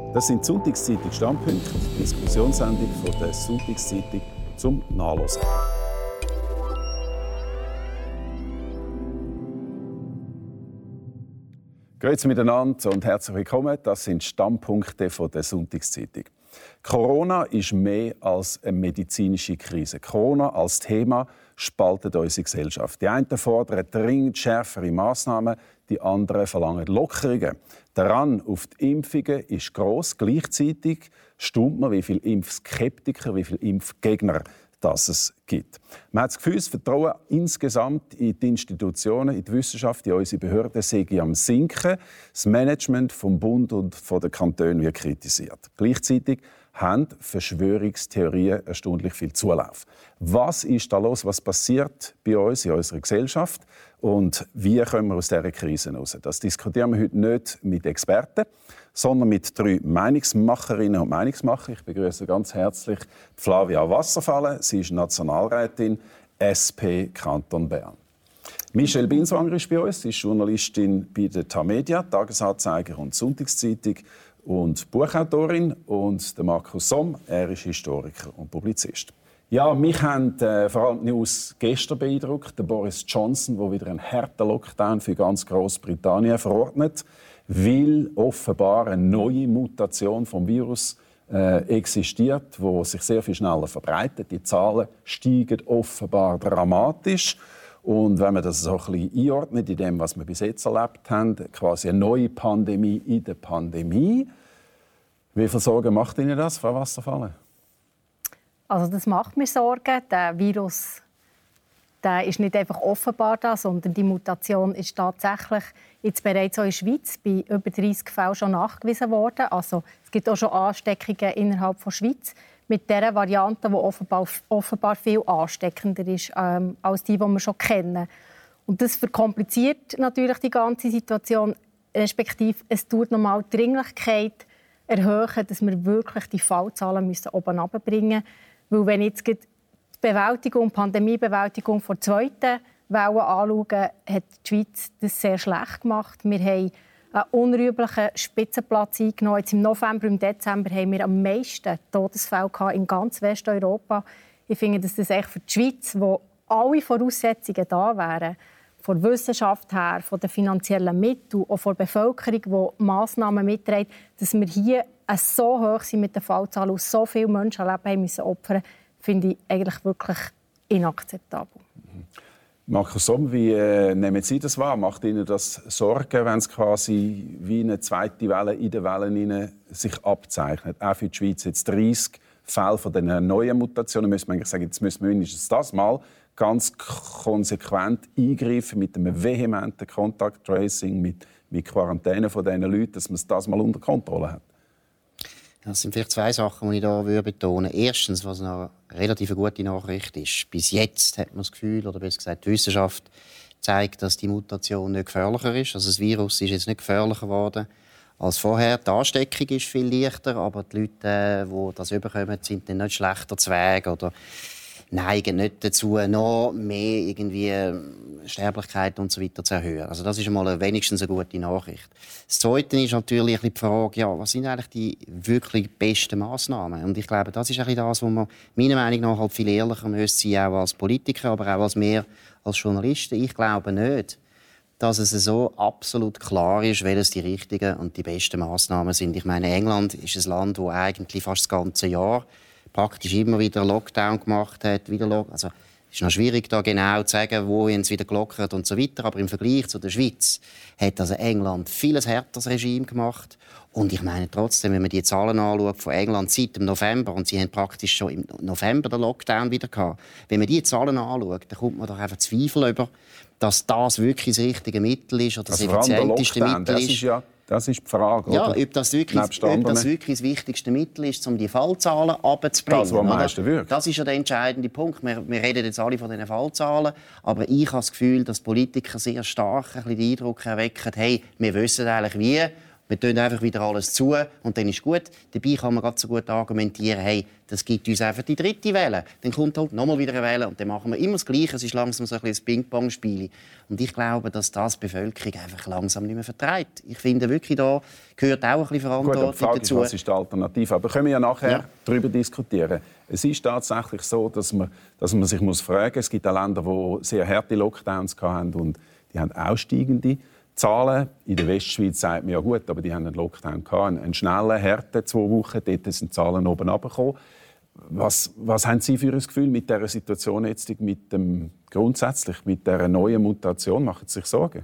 Das sind die Sonntagszeitung Standpunkte, die Diskussionssendung von der Sonntagszeitung zum Nachlesen. Grüezi miteinander und herzlich willkommen. Das sind Standpunkte von der Sonntagszeitung. Corona ist mehr als eine medizinische Krise. Corona als Thema spaltet unsere Gesellschaft. Die einen fordern dringend schärfere Massnahmen, die anderen verlangen Lockerungen. Der Run auf die Impfungen ist gross. Gleichzeitig staunt man, wie viele Impfskeptiker, wie viele Impfgegner es gibt. Man hat das Gefühl, das Vertrauen insgesamt in die Institutionen, in die Wissenschaft, in unsere Behörden sei am Sinken. Das Management vom Bund und von den Kantonen wird kritisiert. Gleichzeitig haben Verschwörungstheorien erstaunlich viel Zulauf. Was ist da los? Was passiert bei uns in unserer Gesellschaft? Und wie kommen wir aus dieser Krise heraus? Das diskutieren wir heute nicht mit Experten, sondern mit 3 Meinungsmacherinnen und Meinungsmacher. Ich begrüße ganz herzlich Flavia Wasserfalle. Sie ist Nationalrätin SP Kanton Bern. Michelle Binswanger ist bei uns. Sie ist Journalistin bei der Tamedia, Tagesanzeiger und Sonntagszeitung und Buchautorin. Und der Markus Somm, er ist Historiker und Publizist. Ja, mich haben vor allem die News gestern beeindruckt. Der Boris Johnson, der wieder einen harten Lockdown für ganz Großbritannien verordnet, weil offenbar eine neue Mutation vom Virus existiert, die sich sehr viel schneller verbreitet. Die Zahlen steigen offenbar dramatisch. Und wenn man das so ein bisschen einordnet in dem, was wir bis jetzt erlebt haben, quasi eine neue Pandemie in der Pandemie. Wie viel Sorgen macht Ihnen das, Frau Wasserfalle? Also das macht mir Sorgen. Der Virus ist nicht einfach offenbar da, sondern die Mutation ist tatsächlich jetzt bereits auch in der Schweiz bei über 30 Fällen schon nachgewiesen worden. Also es gibt auch schon Ansteckungen innerhalb der Schweiz mit dieser Variante, die offenbar viel ansteckender ist als die wir schon kennen. Und das verkompliziert natürlich die ganze Situation, respektive es tut nochmal die Dringlichkeit erhöhen, dass wir wirklich die Fallzahlen oben runterbringen müssen. Weil wenn jetzt die Pandemiebewältigung der zweiten Welle anschauen, hat die Schweiz das sehr schlecht gemacht. Wir haben einen unrühmlichen Spitzenplatz eingenommen. Jetzt im November und Dezember haben wir am meisten Todesfälle in ganz Westeuropa. Ich finde, dass das echt für die Schweiz, wo alle Voraussetzungen da wären, von der Wissenschaft her, von den finanziellen Mitteln, auch von der Bevölkerung, die Massnahmen mitträgt, dass wir hier so hoch sind mit den Fallzahlen und so viele Menschenleben haben müssen opfern, finde ich eigentlich wirklich inakzeptabel. Markus Somm, wie nehmen Sie das wahr? Macht Ihnen das Sorgen, wenn es quasi wie eine zweite Welle in den Wellen sich abzeichnet? Auch für die Schweiz jetzt 30 Fälle von den neuen Mutationen. Müssen wir eigentlich sagen, jetzt müssen wir mindestens das mal ganz konsequent eingreifen mit einem vehementen Contact Tracing, mit Quarantäne von diesen Leuten, dass man das mal unter Kontrolle hat. Das sind vielleicht 2 Sachen, die ich hier betonen würde. Erstens, was eine relativ gute Nachricht ist. Bis jetzt hat man das Gefühl, oder besser gesagt, die Wissenschaft zeigt, dass die Mutation nicht gefährlicher ist. Also das Virus ist jetzt nicht gefährlicher geworden als vorher. Die Ansteckung ist viel leichter, aber die Leute, die das bekommen, sind dann nicht schlechter zu Weg oder neigen nicht dazu, noch mehr irgendwie Sterblichkeit und so weiter zu erhöhen. Also das ist mal wenigstens eine gute Nachricht. Das Zweite ist natürlich die Frage, ja, was sind eigentlich die wirklich besten Massnahmen? Und ich glaube, das ist das, wo man meiner Meinung nach halt viel ehrlicher müsste sein, auch als Politiker, aber auch als mehr als Journalisten. Ich glaube nicht, dass es so absolut klar ist, welches die richtigen und die besten Massnahmen sind. Ich meine, England ist ein Land, das eigentlich fast das ganze Jahr praktisch immer wieder Lockdown gemacht hat. Also, es ist noch schwierig, da genau zu sagen, wo es wieder gelockert und so weiter. Aber im Vergleich zu der Schweiz hat also England vieles härteres Regime gemacht. Und ich meine trotzdem, wenn man die Zahlen anschaut von England seit dem November, und sie haben praktisch schon im November den Lockdown wieder gehabt, wenn man die Zahlen anschaut, dann kommt man doch einfach Zweifel über, dass das wirklich das richtige Mittel ist oder das effizienteste Mittel ist. Das ist die Frage. Ja, ob das wirklich das wichtigste Mittel ist, um die Fallzahlen runterzubringen. Das, was am meisten wirkt. Das ist ja der entscheidende Punkt. Wir reden jetzt alle von diesen Fallzahlen, aber ich habe das Gefühl, dass Politiker sehr stark ein bisschen den Eindruck erwecken, hey, wir wissen eigentlich wie, Wir tun einfach wieder alles zu und dann ist gut. Dabei kann man gerade so gut argumentieren, hey, das gibt uns einfach die dritte Welle. Dann kommt halt nochmal wieder eine Welle und dann machen wir immer das Gleiche. Es ist langsam so ein bisschen ein Ping-Pong-Spiel. Und ich glaube, dass das die Bevölkerung einfach langsam nicht mehr verträgt. Ich finde wirklich, da gehört auch ein bisschen Verantwortung dazu. Gut, was ist die Alternative? Aber können wir ja nachher darüber diskutieren. Es ist tatsächlich so, dass man sich fragen muss. Es gibt auch Länder, die sehr harte Lockdowns hatten und die haben aussteigende Zahlen. In der Westschweiz sagt man ja gut, aber die haben einen Lockdown gehabt, einen schnellen, harten 2 Wochen. Dort sind die Zahlen oben runtergekommen. Was haben Sie für ein Gefühl mit dieser Situation jetzt, grundsätzlich mit dieser neuen Mutation? Machen Sie sich Sorgen?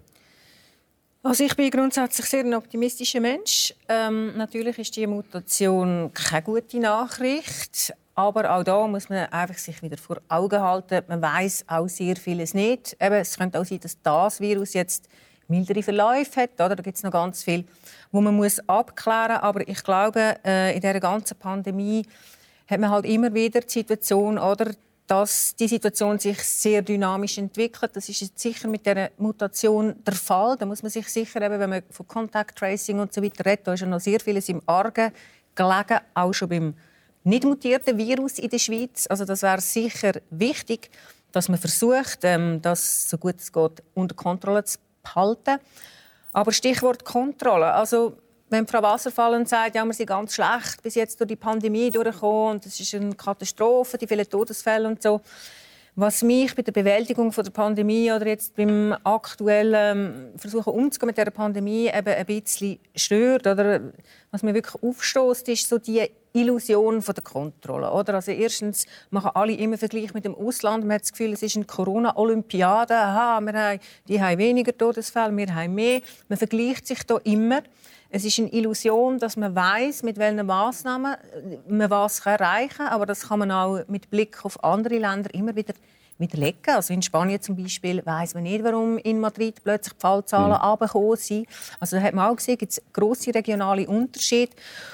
Also ich bin grundsätzlich sehr ein optimistischer Mensch. Natürlich ist die Mutation keine gute Nachricht. Aber auch da muss man einfach sich wieder vor Augen halten. Man weiß auch sehr vieles nicht. Eben, es könnte auch sein, dass das Virus jetzt mildere Verläufe hat. Oder? Da gibt es noch ganz viel, wo man abklären muss. Aber ich glaube, in dieser ganzen Pandemie hat man halt immer wieder die Situation, oder, dass die Situation sich sehr dynamisch entwickelt. Das ist jetzt sicher mit dieser Mutation der Fall. Da muss man sich sicher, eben, wenn man von Contact Tracing und so weiter redet, da ist ja noch sehr vieles im Argen gelegen, auch schon beim nicht mutierten Virus in der Schweiz. Also das wäre sicher wichtig, dass man versucht, das so gut es geht unter Kontrolle zu behalten. Aber Stichwort Kontrolle. Also, wenn Frau Wasserfallen sagt, ja, wir sind ganz schlecht bis jetzt durch die Pandemie durchgekommen und es ist eine Katastrophe, die vielen Todesfälle und so. Was mich bei der Bewältigung der Pandemie oder jetzt beim aktuellen Versuchen umzugehen mit dieser Pandemie eben ein bisschen stört, oder was mir wirklich aufstößt, ist so die Illusion von der Kontrolle. Oder? Also erstens machen alle immer Vergleich mit dem Ausland. Man hat das Gefühl, es ist eine Corona-Olympiade. Aha, die haben weniger Todesfälle, wir haben mehr. Man vergleicht sich da immer. Es ist eine Illusion, dass man weiss, mit welchen Massnahmen man was erreichen kann. Aber das kann man auch mit Blick auf andere Länder immer wieder widerlegen. Also in Spanien zum Beispiel weiss man nicht, warum in Madrid plötzlich die Fallzahlen runtergekommen sind. Also da hat man auch gesehen, gibt es grosse regionale Unterschiede.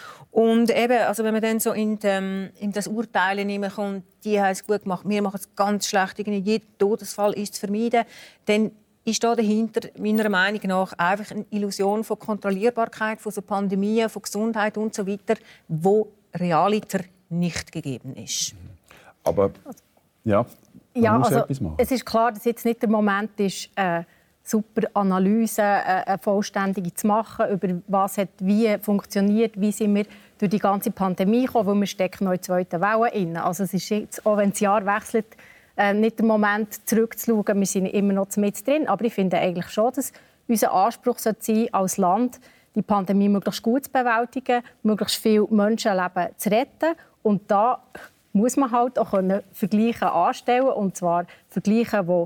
Und eben, also wenn man dann so in das Urteilen hineinkommt, die haben es gut gemacht, wir machen es ganz schlecht, jeder Todesfall ist zu vermeiden, dann ist da dahinter meiner Meinung nach einfach eine Illusion von Kontrollierbarkeit, von so Pandemien, von Gesundheit und so weiter, wo realiter nicht gegeben ist. Aber ja, man muss also, etwas machen. Es ist klar, dass jetzt nicht der Moment ist, super Analyse, eine vollständige zu machen, über was hat wie funktioniert, wie sind wir durch die ganze Pandemie gekommen, weil wir stecken noch in der zweiten Welle drin. Also es ist jetzt, auch wenn das Jahr wechselt, nicht der Moment zurückzuschauen, wir sind immer noch mit drin, aber ich finde eigentlich schon, dass unser Anspruch sein sollte, als Land die Pandemie möglichst gut zu bewältigen, möglichst viele Menschenleben zu retten und da muss man halt auch Vergleiche anstellen, und zwar Vergleiche, die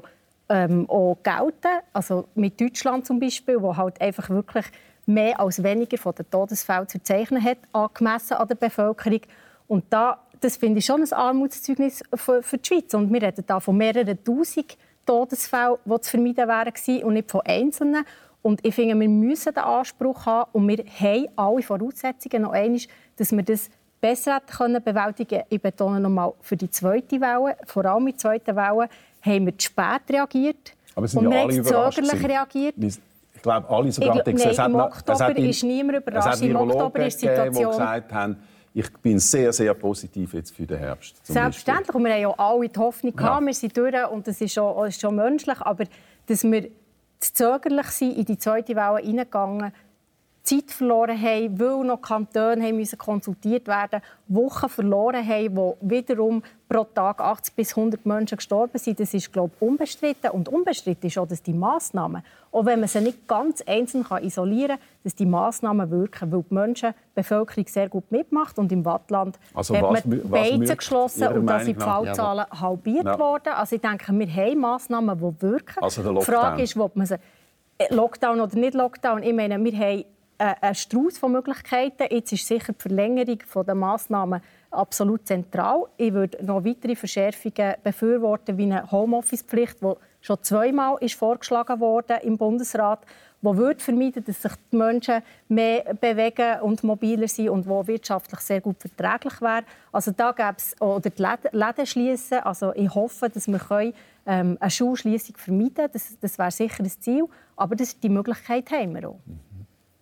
auch gelten, also mit Deutschland zum Beispiel, wo halt einfach wirklich mehr als weniger von den Todesfällen zu verzeichnen hat, angemessen an der Bevölkerung. Und das finde ich schon ein Armutszeugnis für die Schweiz. Und wir reden da von mehreren Tausend Todesfällen, die zu vermeiden wären und nicht von Einzelnen. Und ich finde, wir müssen den Anspruch haben und wir haben alle Voraussetzungen noch einmal, dass wir das besser bewältigen können. Ich betone noch mal, für die zweite Welle, vor allem in der zweiten Welle, haben wir zu spät reagiert. Aber sind und ja wir alle haben zögerlich reagiert. Ich glaube, alle sogar im Oktober ist niemand überrascht. Im Oktober ist die Situation... die gesagt haben, ich bin sehr, sehr positiv jetzt für den Herbst. Selbstverständlich. Und wir haben ja alle die Hoffnung gehabt, wir sind durch und das ist schon menschlich. Aber dass wir zögerlich sind, in die zweite Welle hineingegangen, Zeit verloren haben, weil noch Kantone haben konsultiert werden mussten, Wochen verloren haben, wo wiederum pro Tag 80 bis 100 Menschen gestorben sind. Das ist, glaube ich, unbestritten. Und unbestritten ist auch, dass die Massnahmen, auch wenn man sie nicht ganz einzeln isolieren kann, dass die Massnahmen wirken, weil die Menschen, die Bevölkerung sehr gut mitmacht. Und im Wattland hat man die Beizen geschlossen und da sind die Fallzahlen halbiert worden. Also ich denke, wir haben Massnahmen, die wirken. Also der Lockdown. Die Frage ist, ob man sie Lockdown oder nicht Lockdown. Ich meine, wir haben ein Strauß von Möglichkeiten. Jetzt ist sicher die Verlängerung der Massnahmen absolut zentral. Ich würde noch weitere Verschärfungen befürworten, wie eine Homeoffice-Pflicht, die schon zweimal vorgeschlagen wurde im Bundesrat, die würde vermeiden, dass sich die Menschen mehr bewegen und mobiler sind und wo wirtschaftlich sehr gut verträglich wäre. Also da gäbe es oder die Läden schliessen. Also ich hoffe, dass wir eine Schulschliessung vermeiden können. Das wäre sicher ein Ziel. Aber die Möglichkeit haben wir auch.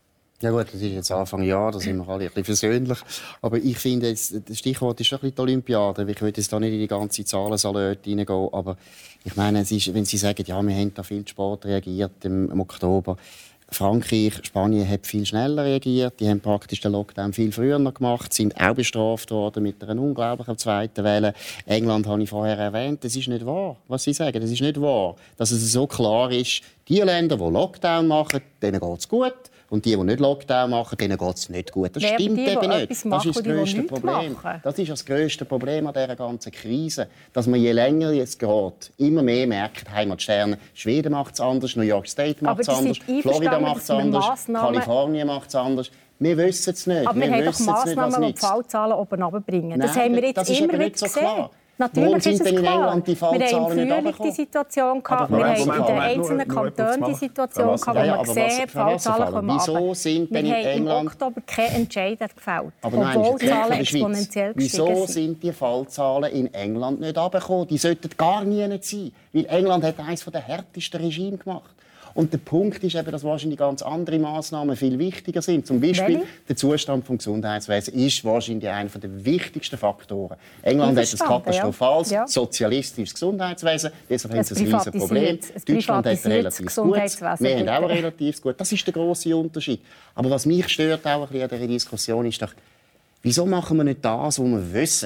Ja gut, das ist jetzt Anfang Jahr, da sind wir alle ein bisschen versöhnlich. Aber ich finde, das Stichwort ist schon ein bisschen die Olympiade. Ich will jetzt da nicht in die ganze Zahlensalate hineingehen, aber ich meine, es ist, wenn Sie sagen, ja, wir haben da viel zu spät reagiert im Oktober. Frankreich, Spanien hat viel schneller reagiert. Die haben praktisch den Lockdown viel früher noch gemacht, sind auch bestraft worden mit einer unglaublichen zweiten Welle. England habe ich vorher erwähnt. Das ist nicht wahr, was Sie sagen. Das ist nicht wahr, dass es so klar ist, die Länder, die Lockdown machen, denen geht es gut. Und die nicht Lockdown machen, denen geht es nicht gut. Das stimmt eben nicht. Das ist das grösste Problem. Das ist das grösste Problem an dieser ganzen Krise. Dass man je länger es geht, immer mehr merkt, Heimatsterne, Schweden macht es anders, New York State macht es anders, Florida macht es anders, Kalifornien macht es anders. Wir wissen es nicht. Aber wir haben doch Massnahmen, die die Fallzahlen oben runterbringen. Das haben wir jetzt immer wieder gesehen. Natürlich ist es klar. Wir haben im Frühling die Situation gehabt, wir haben in den einzelnen Kantonen die Situation gehabt, wo man gesehen hat, die Fallzahlen kommen runter. Wir haben im Oktober keinen Entscheid gefällt, obwohl die Zahlen exponentiell gestiegen sind. Wieso sind die Fallzahlen in England nicht runtergekommen? Die sollten gar nie sein, weil England hat eines der härtesten Regime gemacht. Und der Punkt ist eben, dass wahrscheinlich ganz andere Massnahmen viel wichtiger sind. Zum Beispiel der Zustand des Gesundheitswesens ist wahrscheinlich einer der wichtigsten Faktoren. England hat ein katastrophales, sozialistisches Gesundheitswesen. Deshalb haben sie ein riesiges Problem. Deutschland hat relativ gut. Wir haben auch relativ gut. Das ist der grosse Unterschied. Aber was mich stört auch ein bisschen an dieser Diskussion ist doch, wieso machen wir nicht das, was wir wissen?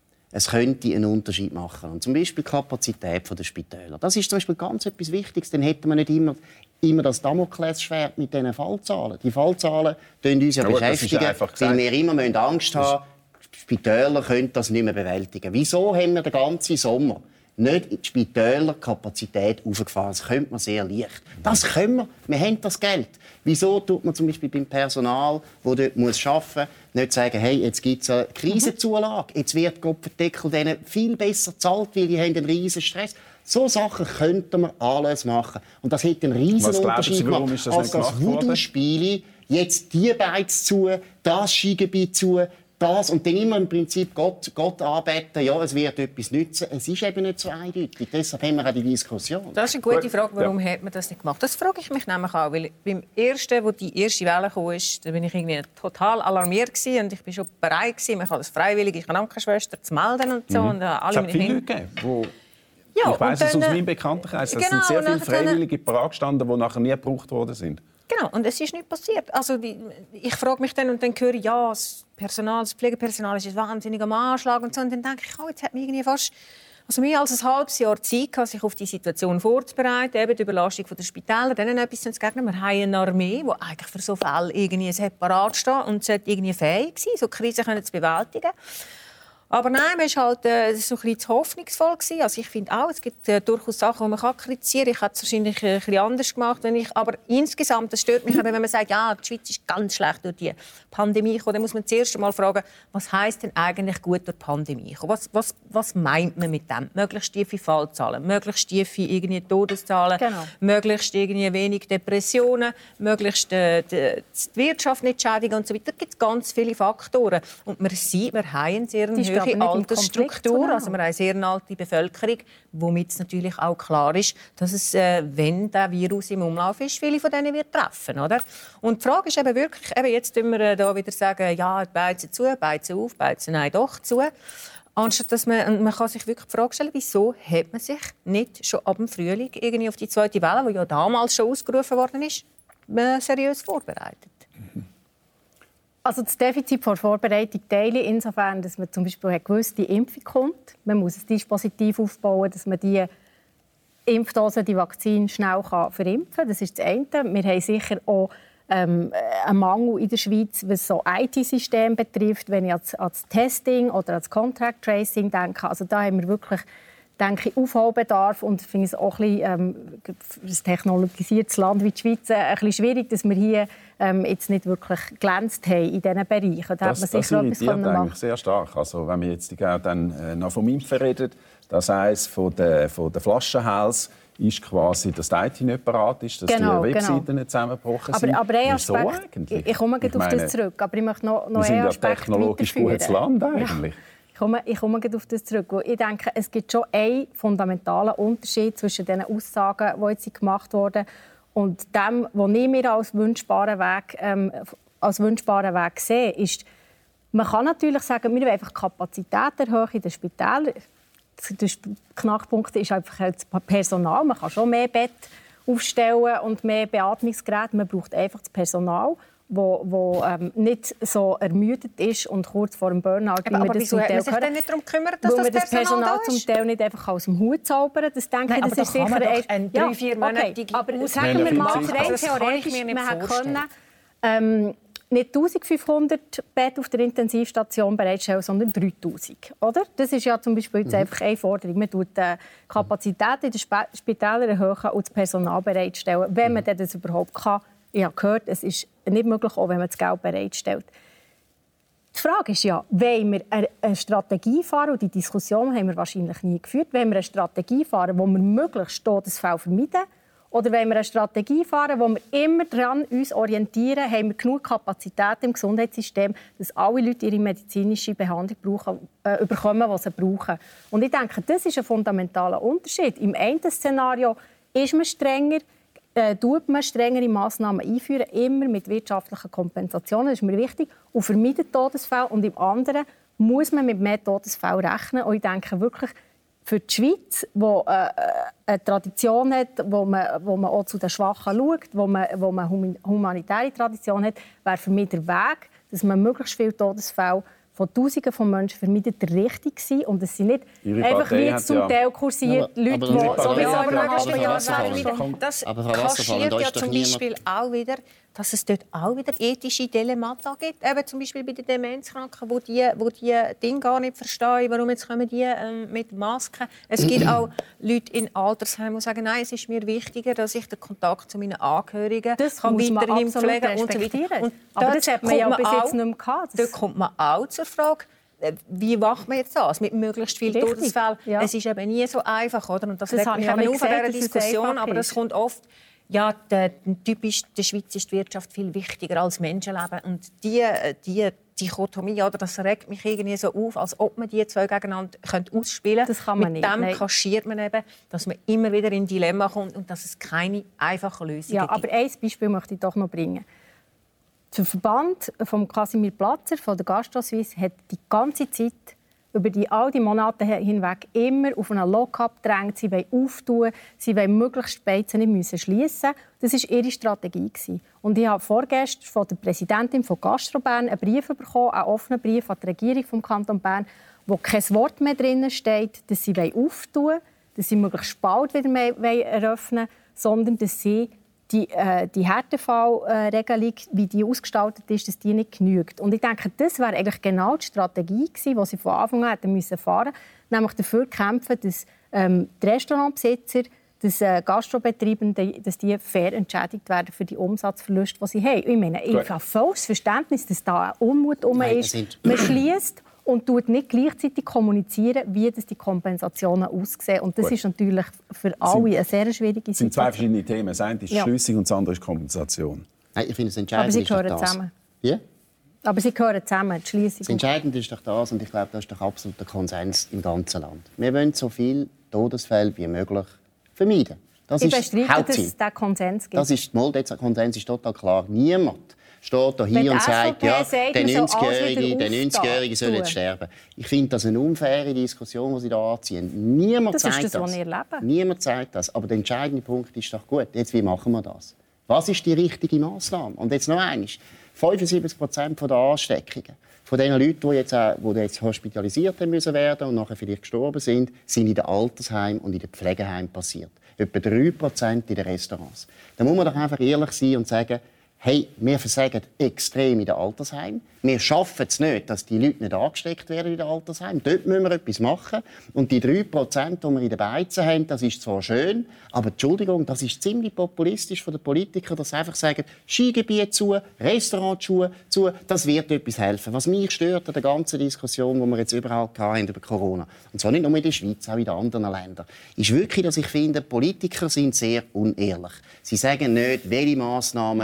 Es könnte einen Unterschied machen. Und zum Beispiel die Kapazität der Spitäler. Das ist zum Beispiel ganz etwas Wichtiges. Dann hätten wir nicht immer das Damoklesschwert mit diesen Fallzahlen. Die Fallzahlen uns ja beschäftigen, weil wir immer Angst haben, die Spitäler können das nicht mehr bewältigen. Wieso haben wir den ganzen Sommer nicht die Spitälerkapazität aufgefahren? Das könnte man sehr leicht. Das können wir. Wir haben das Geld. Wieso tut man zum Beispiel beim Personal, das dort arbeiten muss, nicht sagen, hey, jetzt gibt es eine Krisenzulage, jetzt wird Kopfendeckel denen viel besser gezahlt, weil die haben einen riesen Stress. So Sachen könnten wir alles machen. Und das hätte einen riesen Unterschied gemacht, als das Voodoo-Spiel. Jetzt die Beiz zu, das Skigebiet zu, das und dann immer im Prinzip Gott anbeten, ja, es wird etwas nützen. Es ist eben nicht so eindeutig. Deshalb haben wir auch die Diskussion. Das ist eine gute Frage, warum hat man das nicht gemacht? Das frage ich mich nämlich auch, weil beim ersten, wo die erste Welle kam, da bin ich irgendwie total alarmiert gewesen und ich bin schon bereit gewesen, mich als freiwillige Krankenschwester zu melden und so. Und alle es hat viele Leute gegeben, ja, ich weiss es aus meinem Bekanntenkreis, es sind sehr viele Freiwillige parat gestanden, die nachher nie gebraucht worden sind. Genau, und es ist nicht passiert. Also, ich frage mich dann und dann höre ich, ja, das Pflegepersonal ist wahnsinnig am Anschlag und so. Und dann denke ich, jetzt hat man irgendwie fast mehr als ein halbes Jahr Zeit, sich auf die Situation vorzubereiten, eben die Überlastung der Spitäler, denen etwas zu entgegnen. Wir haben eine Armee, die eigentlich für so Fälle irgendwie separat steht und irgendwie fähig sein, so Krisen zu bewältigen. Aber nein, man war halt so ein bisschen zu hoffnungsvoll. Also ich finde auch, es gibt durchaus Sachen, die man kritisieren kann. Ich hätte es wahrscheinlich ein bisschen anders gemacht. Aber insgesamt, das stört mich, wenn man sagt, ja, die Schweiz ist ganz schlecht durch die Pandemie gekommen. Dann muss man zuerst einmal fragen, was heisst denn eigentlich gut durch die Pandemie? Was meint man mit dem? Möglichst tiefe Fallzahlen, möglichst tiefe Todeszahlen, möglichst wenig Depressionen, möglichst die Wirtschaft nicht schädigen und so weiter. Da gibt es ganz viele Faktoren. Und man sieht, wir haben sehr eine hohe Altersstruktur, also wir haben eine sehr alte Bevölkerung, womit es natürlich auch klar ist, dass es, wenn der Virus im Umlauf ist, viele von denen wird treffen, oder? Und die Frage ist eben wirklich, jetzt sagen wir da wieder sagen, ja, beizen zu, beizen auf, beizen nein doch zu. Anstatt dass man kann sich wirklich die Frage stellen, wieso hat man sich nicht schon ab dem Frühling irgendwie auf die zweite Welle, die ja damals schon ausgerufen worden ist, seriös vorbereitet? Also das Defizit der Vorbereitung teile ich insofern, dass man zum Beispiel gewusst, die Impfung kommt. Man muss ein Dispositiv aufbauen, dass man die Impfdosen, die Vakzine schnell verimpfen kann. Das ist das eine. Wir haben sicher auch einen Mangel in der Schweiz, was so IT-System betrifft. Wenn ich an das Testing oder an das Contact Tracing denke, also da haben wir wirklich, denke ich, Aufholbedarf und ich finde es auch ein technologisiertes Land wie die Schweiz ein bisschen schwierig, dass wir hier jetzt nicht wirklich glänzt haben in diesen Bereichen. Da hat man sicher etwas machen. Sehr stark. Also, wenn wir jetzt dann noch vom Impfen reden, das heisst, von der Flaschenhals ist quasi, dass die IT nicht parat ist, dass die Webseiten nicht zusammengebrochen sind. Aber ein Wieso Aspekt, eigentlich? Ich komme auf das zurück, aber ich möchte noch einen Aspekt weiterführen. Wir sind ja technologisch gutes Land eigentlich. Ja. Ich komme auf das zurück. Ich denke, es gibt schon einen fundamentalen Unterschied zwischen den Aussagen, die jetzt gemacht wurden, Und dem, was ich mir als wünschbaren Weg sehe, ist, man kann natürlich sagen, wir wollen einfach die Kapazität erhöhen in den Spitälern. Der Knackpunkt ist einfach das Personal. Man kann schon mehr Bett aufstellen und mehr Beatmungsgeräte. Man braucht einfach das Personal, das nicht so ermüdet ist und kurz vor dem Burnout. Aber wieso hat man sich denn nicht darum gekümmert, dass weil das Personal da ist? zum Teil nicht einfach aus dem Hut zaubern. Das denke ich, das ist sicher eine 3-4-monatige aber sagen wir mal, rein theoretisch, man können nicht 1500 Betten auf der Intensivstation bereitstellen, sondern 3000. Oder? Das ist ja zum Beispiel jetzt einfach eine Forderung. Man tut die Kapazität in den Spitälern erhöhen und das Personal bereitstellen, wenn man das überhaupt kann. Ich habe gehört, es ist nicht möglich, auch wenn man das Geld bereitstellt. Die Frage ist ja, wollen wir eine Strategie fahren, und die Diskussion haben wir wahrscheinlich nie geführt, wollen wir eine Strategie fahren, wo wir möglichst Todesfälle vermeiden, oder wollen wir eine Strategie fahren, wo wir immer daran uns orientieren, haben wir genug Kapazität im Gesundheitssystem, dass alle Leute ihre medizinische Behandlung bekommen, die sie brauchen. Und ich denke, das ist ein fundamentaler Unterschied. Im einen Szenario ist man strenger, tut man strengere Massnahmen einführen, immer mit wirtschaftlichen Kompensationen, das ist mir wichtig, und vermeidet Todesfälle. Und im anderen muss man mit mehr Todesfällen rechnen. Und ich denke wirklich, für die Schweiz, die eine Tradition hat, wo man auch zu den Schwachen schaut, wo man eine humanitäre Tradition hat, wäre für mich der Weg, dass man möglichst viele Todesfälle von Tausenden von Menschen vermeidet, der richtig sein. Und es sind nicht einfach wie jetzt zum Teil kursiert Leute, die das kaschiert ja zum Beispiel auch wieder, dass es dort auch wieder ethische Dilemmata gibt. Eben zum Beispiel bei den Demenzkranken, wo die Dinge gar nicht verstehen, warum jetzt kommen die mit Masken. Es gibt auch Leute in Altersheimen, die sagen, nein, es ist mir wichtiger, dass ich den Kontakt zu meinen Angehörigen weiterhin pflegen und so weiter. Und aber das hat man ja bis jetzt nicht mehr gehabt. Dort kommt man auch zur Frage, wie macht man jetzt das mit möglichst vielen Todesfällen? Ja. Es ist eben nie so einfach, oder? Und das regt mich eben auf an dieser Diskussion, aber es kommt oft. Ja, typisch der Schweiz ist die Wirtschaft viel wichtiger als Menschenleben. Und die Dichotomie, oder, das regt mich irgendwie so auf, als ob man die zwei gegeneinander ausspielen könnte. Das kann man Mit dem kaschiert man eben, dass man immer wieder in Dilemma kommt und dass es keine einfachen Lösungen gibt. Aber ein Beispiel möchte ich doch noch bringen. Der Verband von Casimir Platzer von der GastroSuisse hat die ganze Zeit über all die Monate hinweg immer auf einen Lock-up gedrängt. Sie wollen auftun, sie wollen möglichst Beizen nicht schliessen. Das war ihre Strategie. Und ich habe vorgestern von der Präsidentin von GastroBern einen Brief bekommen, einen offenen Brief an die Regierung des Kantons Bern, wo kein Wort mehr drin steht, dass sie auftun wollen, dass sie möglichst bald wieder eröffnen wollen, sondern dass sie die Härtefallregelung, wie die ausgestaltet ist, dass die nicht genügt. Und ich denke, das wäre eigentlich genau die Strategie gewesen, die sie von Anfang an hätten fahren müssen, nämlich dafür kämpfen, dass die Restaurantbesitzer, dass Gastrobetreibende, dass die fair entschädigt werden für die Umsatzverluste, die sie haben. Ich meine, ich habe volles Verständnis, dass da ein Unmut ist. Man schliesst und tut nicht gleichzeitig kommunizieren, wie das die Kompensationen aussehen. Und das ist natürlich für alle eine sehr schwierige Situation. Es sind zwei verschiedene Themen. Das eine ist Schließung und das andere ist Kompensation. Nein, ich finde, das Entscheidende aber sie ist doch gehören das. Zusammen. Ja? Aber sie gehören zusammen, die Schliessung. Das Entscheidende ist doch das, und ich glaube, das ist doch absoluter Konsens im ganzen Land. Wir wollen so viele Todesfälle wie möglich vermeiden. Das ich bestreite, dass es diesen Konsens gibt. Der Konsens ist total klar. Niemand steht hier und sagt, ja, der 90-Jährige soll jetzt sterben. Ich finde das eine unfaire Diskussion, die Sie hier anziehen. Niemand sagt das. Was wir erleben. Niemand sagt das. Aber der entscheidende Punkt ist doch gut. Jetzt, wie machen wir das? Was ist die richtige Massnahme? Und jetzt noch einmal. 75% der Ansteckungen von den Leuten, die jetzt hospitalisiert müssen werden und nachher vielleicht gestorben sind in den Altersheimen und in den Pflegeheimen passiert. Etwa 3% in den Restaurants. Da muss man doch einfach ehrlich sein und sagen, hey, wir versagen extrem in den Altersheimen. Wir schaffen es nicht, dass die Leute nicht angesteckt werden in den Altersheimen. Dort müssen wir etwas machen. Und die 3%, die wir in den Beizen haben, das ist zwar schön, aber Entschuldigung, das ist ziemlich populistisch von den Politikern, dass sie einfach sagen, Skigebiet zu, Restaurant zu, das wird etwas helfen. Was mich stört an der ganzen Diskussion, die wir jetzt überall hatten über Corona, und zwar nicht nur in der Schweiz, auch in den anderen Ländern, ist wirklich, dass ich finde, Politiker sind sehr unehrlich. Sie sagen nicht, welche Massnahmen funktionieren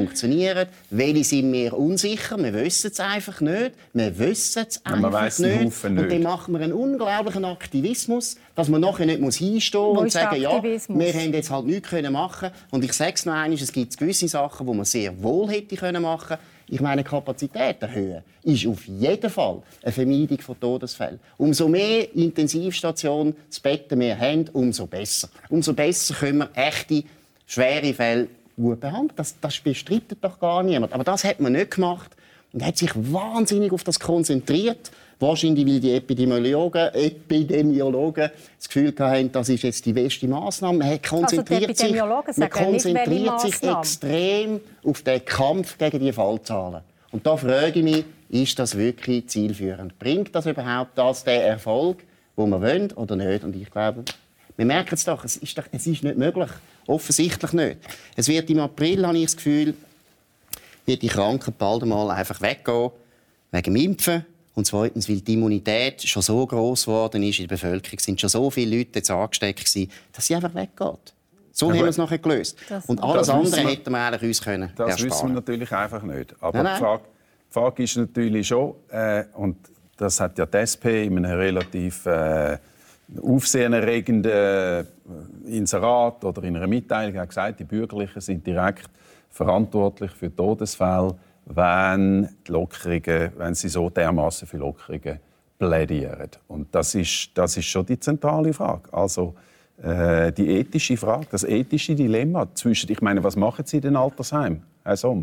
funktionieren, welche sind wir unsicher, wir wissen es einfach nicht. Wir wissen es einfach nicht. Und dann machen wir einen unglaublichen Aktivismus, dass man nachher nicht hinstehen muss und sagen, ja, wir haben jetzt halt nichts machen können. Und ich sage es noch einmal, es gibt gewisse Sachen, die man sehr wohl hätte machen können. Ich meine, Kapazität erhöhen ist auf jeden Fall eine Vermeidung von Todesfällen. Umso mehr Intensivstationen, Betten wir haben, umso besser. Umso besser können wir echte, schwere Fälle gut behandeln. Das bestreitet doch gar niemand. Aber das hat man nicht gemacht und hat sich wahnsinnig auf das konzentriert. Wahrscheinlich, weil die Epidemiologen das Gefühl hatten, das ist jetzt die beste Massnahme. Man konzentriert sich extrem auf den Kampf gegen die Fallzahlen. Und da frage ich mich, ist das wirklich zielführend? Bringt das überhaupt den Erfolg, den wir wollen, oder nicht? Und ich glaube, wir merken es doch, es ist nicht möglich. Offensichtlich nicht. Es wird im April, habe ich das Gefühl, wird die Krankheit bald einmal einfach weggehen, wegen dem Impfen. Und zweitens, weil die Immunität schon so gross geworden ist in der Bevölkerung, sind schon so viele Leute jetzt angesteckt gewesen, dass sie einfach weggeht. So haben wir es nachher gelöst. Und alles andere hätten wir eigentlich uns können ersparen. Das wissen wir natürlich einfach nicht. Aber die Frage ist natürlich schon, und das hat ja die SP in einem relativ aufsehenerregenden Inserat oder in einer Mitteilung gesagt, die Bürgerlichen sind direkt verantwortlich für Todesfälle, wenn sie so dermaßen für Lockerungen plädieren. Und das ist schon die zentrale Frage. Also die ethische Frage, das ethische Dilemma zwischen, ich meine, was machen Sie in den Altersheimen, Herr Somm?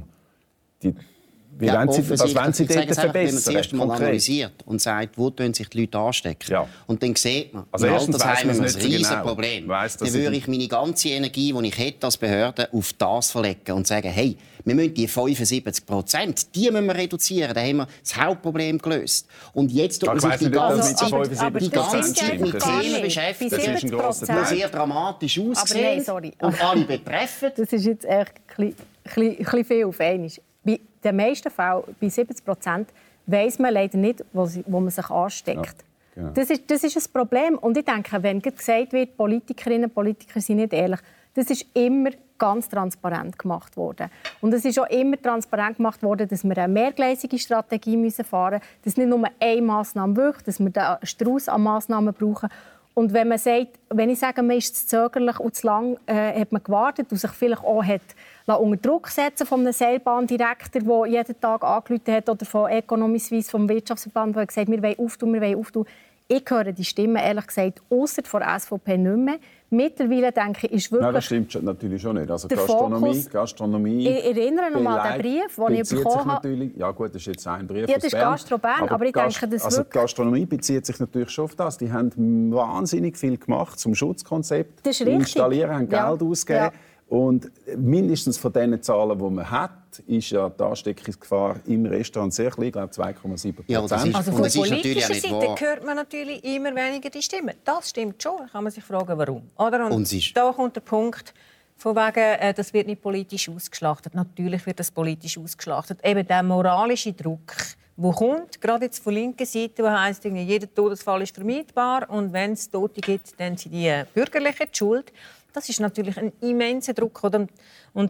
Was wollen Sie dort verbessern? Wenn man das erste Mal analysiert und sagt, wo sich die Leute anstecken, und dann sieht man, also Altersheim haben wir ein riesiges Problem. Dann würde ich meine ganze Energie, die ich hätte als Behörde, auf das verlegen und sagen, hey, wir müssen die 75%, die müssen wir reduzieren. Dann haben wir das Hauptproblem gelöst. Und jetzt tut man sich die ganze Zeit mit Themen beschäftigen, die sehr dramatisch aussehen und alle betreffen. Das ist jetzt echt ein bisschen viel auf einmal. Bei den meisten Fällen, bei 70%, weiss man leider nicht, wo man sich ansteckt. Ja, genau. Das ist ein Problem. Und ich denke, wenn gesagt wird, Politikerinnen und Politiker sind nicht ehrlich, das ist immer ganz transparent gemacht worden. Und es ist auch immer transparent gemacht worden, dass wir eine mehrgleisige Strategie fahren müssen, dass nicht nur eine Massnahme wirkt, dass wir einen Strauß an Massnahmen brauchen. Und wenn ich sage, man ist zu zögerlich und zu lang hat man gewartet und sich vielleicht auch unter Druck setzen von einem Seilbahndirektor, der jeden Tag angerufen hat, oder von Economy Suisse, vom Wirtschaftsverband, der gesagt hat, wir wollen auftun. Ich höre die Stimmen, ehrlich gesagt, ausser von der SVP nicht mehr. Mittlerweile denke ich, ist wirklich... Nein, das stimmt natürlich schon nicht. Also Gastronomie... Ich erinnere noch mal an den Brief, den ich bekommen habe. Ja gut, das ist jetzt ein Brief aus Bern. Ja, das ist Gastro Bern, aber ich denke, das also die Gastronomie bezieht sich natürlich schon auf das. Die haben wahnsinnig viel gemacht zum Schutzkonzept. Das ist installieren, haben Geld ausgegeben. Ja. Und mindestens von den Zahlen, die man hat, ist ja die Ansteckungsgefahr im Restaurant sehr klein, ich glaube 2,7%. Ja, also von politischer Seite hört man natürlich immer weniger die Stimmen. Das stimmt schon, da kann man sich fragen, warum. Oder? Und da kommt der Punkt, von wegen, das wird nicht politisch ausgeschlachtet. Natürlich wird das politisch ausgeschlachtet. Eben der moralische Druck, der kommt, gerade jetzt von linker Seite, wo heisst, jeder Todesfall ist vermeidbar und wenn es Tote gibt, dann sind die Bürgerlichen die Schuld. Das ist natürlich ein immenser Druck. Oder? Und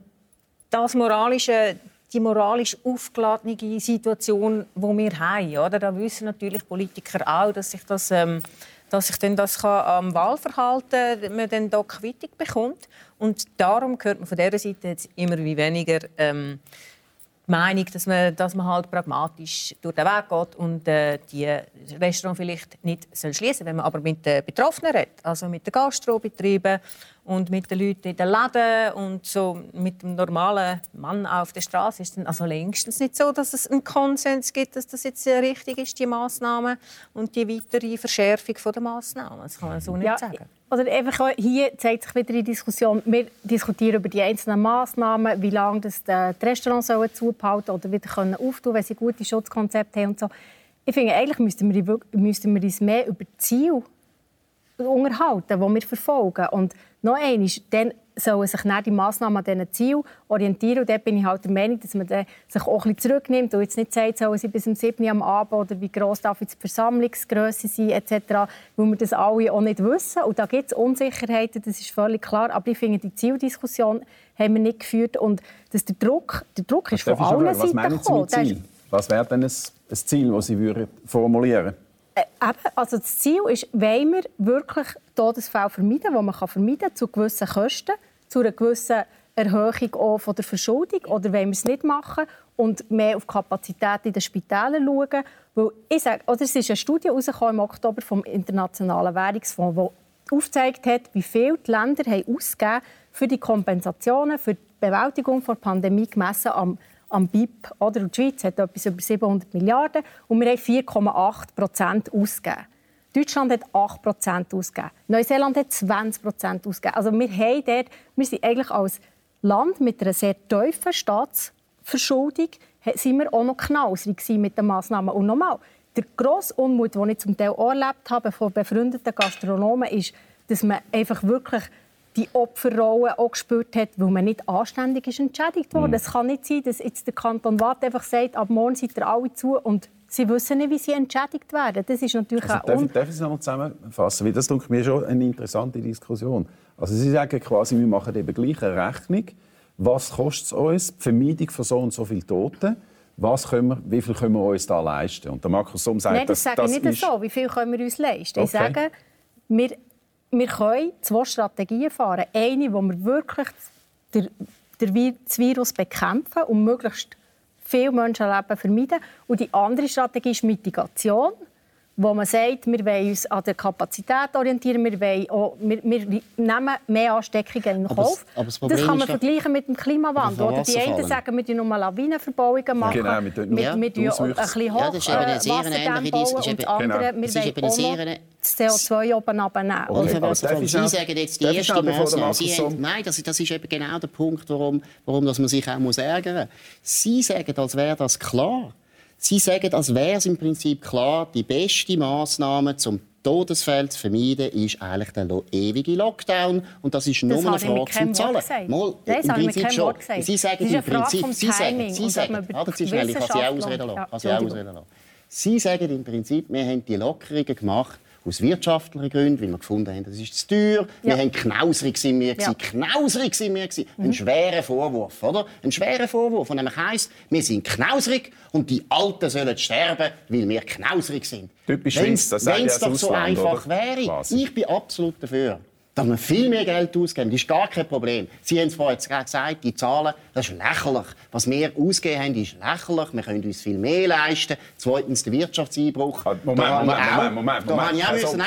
die moralisch aufgeladene Situation, die wir haben, oder? Da wissen natürlich Politiker auch, dass sich das am Wahlverhalten man dann da Quittung bekommt. Und darum hört man von dieser Seite jetzt immer weniger die Meinung, dass man halt pragmatisch durch den Weg geht und die Restaurants vielleicht nicht schließen soll. Wenn man aber mit den Betroffenen redet, also mit den Gastrobetrieben und mit den Leuten in den Läden und so mit dem normalen Mann auf der Straße, ist es also längstens nicht so, dass es einen Konsens gibt, dass das jetzt richtig ist, die Massnahmen und die weitere Verschärfung der Massnahmen. Das kann man so nicht sagen. Oder einfach hier zeigt sich wieder die Diskussion. Wir diskutieren über die einzelnen Massnahmen, wie lange die Restaurants zubehalten oder wieder auftun können, wenn sie gute Schutzkonzepte haben und so. Ich finde, eigentlich müssten wir uns mehr über die Ziele unterhalten, die wir verfolgen. Und noch einmal, dann sollen sich die Massnahmen an diesen Zielen orientieren. Und dort bin ich halt der Meinung, dass man sich auch ein bisschen zurücknimmt und jetzt nicht sagt, sollen sie bis um 7 Uhr am Abend oder wie gross darf jetzt die Versammlungsgrösse sein etc., weil wir das alle auch nicht wissen. Und da gibt es Unsicherheiten, das ist völlig klar. Aber ich finde, die Zieldiskussion haben wir nicht geführt. Und dass der Druck ist von allen Seiten gekommen. Was wäre denn ein Ziel, das Sie formulieren würden? Also das Ziel ist, wollen wir wirklich Todesfälle vermeiden, die man vermeiden kann, zu gewissen Kosten, zu einer gewissen Erhöhung auch von der Verschuldung, oder wollen wir es nicht machen und mehr auf die Kapazität in den Spitälern schauen? Weil es ist eine Studie herausgekommen im Oktober vom Internationalen Währungsfonds, die aufgezeigt hat, wie viel die Länder haben ausgegeben für die Kompensationen, für die Bewältigung der Pandemie gemessen am BIP. Oder? Und die Schweiz hat etwas über 700 Milliarden und wir haben 4,8% ausgegeben. Deutschland hat 8% ausgegeben. Neuseeland hat 20% ausgegeben. Also wir sind eigentlich als Land mit einer sehr tiefen Staatsverschuldung sind wir auch noch knausrig mit den Massnahmen. Und nochmal, der grosse Unmut, den ich zum Teil auch erlebt habe von befreundeten Gastronomen, ist, dass man einfach wirklich die Opferrolle auch gespürt hat, weil man nicht anständig ist entschädigt wurde. Es kann nicht sein, dass jetzt der Kanton Waadt einfach sagt, ab morgen seid ihr alle zu und sie wissen nicht, wie sie entschädigt werden. Das ist natürlich darf ich es noch mal zusammenfassen? Weil das ist mir schon eine interessante Diskussion. Also Sie sagen quasi, wir machen eben gleich eine Rechnung. Was kostet es uns? Die Vermeidung von so und so vielen Toten. Wie viel können wir uns da leisten? Und der Markus Somm sagt, nein, das sage ich nicht so. Wie viel können wir uns leisten? Okay. Ich sage, wir können 2 Strategien fahren. Eine, wo wir wirklich das Virus bekämpfen und möglichst viele Menschenleben vermeiden. Und die andere Strategie ist Mitigation, wo man sagt, wir wollen uns an der Kapazität orientieren, wir nehmen mehr Ansteckungen in Kauf. Das kann man vergleichen mit dem Klimawandel. Oder die einen sagen, wir machen Lawinenverbauungen machen, genau, wir ein bisschen Hochwasserdämme bauen und die anderen, wir wollen auch noch das CO2 oben runternehmen. Sie sagen jetzt die erste Massnahme. Nein, das ist eben genau der Punkt, warum man sich auch ärgern muss. Sie sagen, als wäre das klar. Sie sagen, als wäre es im Prinzip klar, die beste Massnahme zum Todesfälle zu vermeiden, ist eigentlich der ewige Lockdown. Und das ist nur eine Frage zum Zahlen. Das habe ich mit keinem Wort gesagt. Sie sagen im Prinzip, Sie sagen im Prinzip, wir haben die Lockerungen gemacht aus wirtschaftlichen Gründen, weil wir gefunden haben, das ist zu teuer. Wir haben knauserig sind wir gewesen. Ein schwerer Vorwurf, oder? Ein schwerer Vorwurf, der nämlich heisst, wir sind knauserig und die Alten sollen sterben, weil wir knauserig sind. Typisch Schweiz, das wenn es doch so einfach wäre. Ich bin absolut dafür, dass wir viel mehr Geld ausgeben. Das ist gar kein Problem. Sie haben es vorhin gesagt, die Zahlen, das ist lächerlich. Was wir ausgegeben haben, ist lächerlich. Wir können uns viel mehr leisten. Zweitens der Wirtschaftseinbruch. Moment. Da habe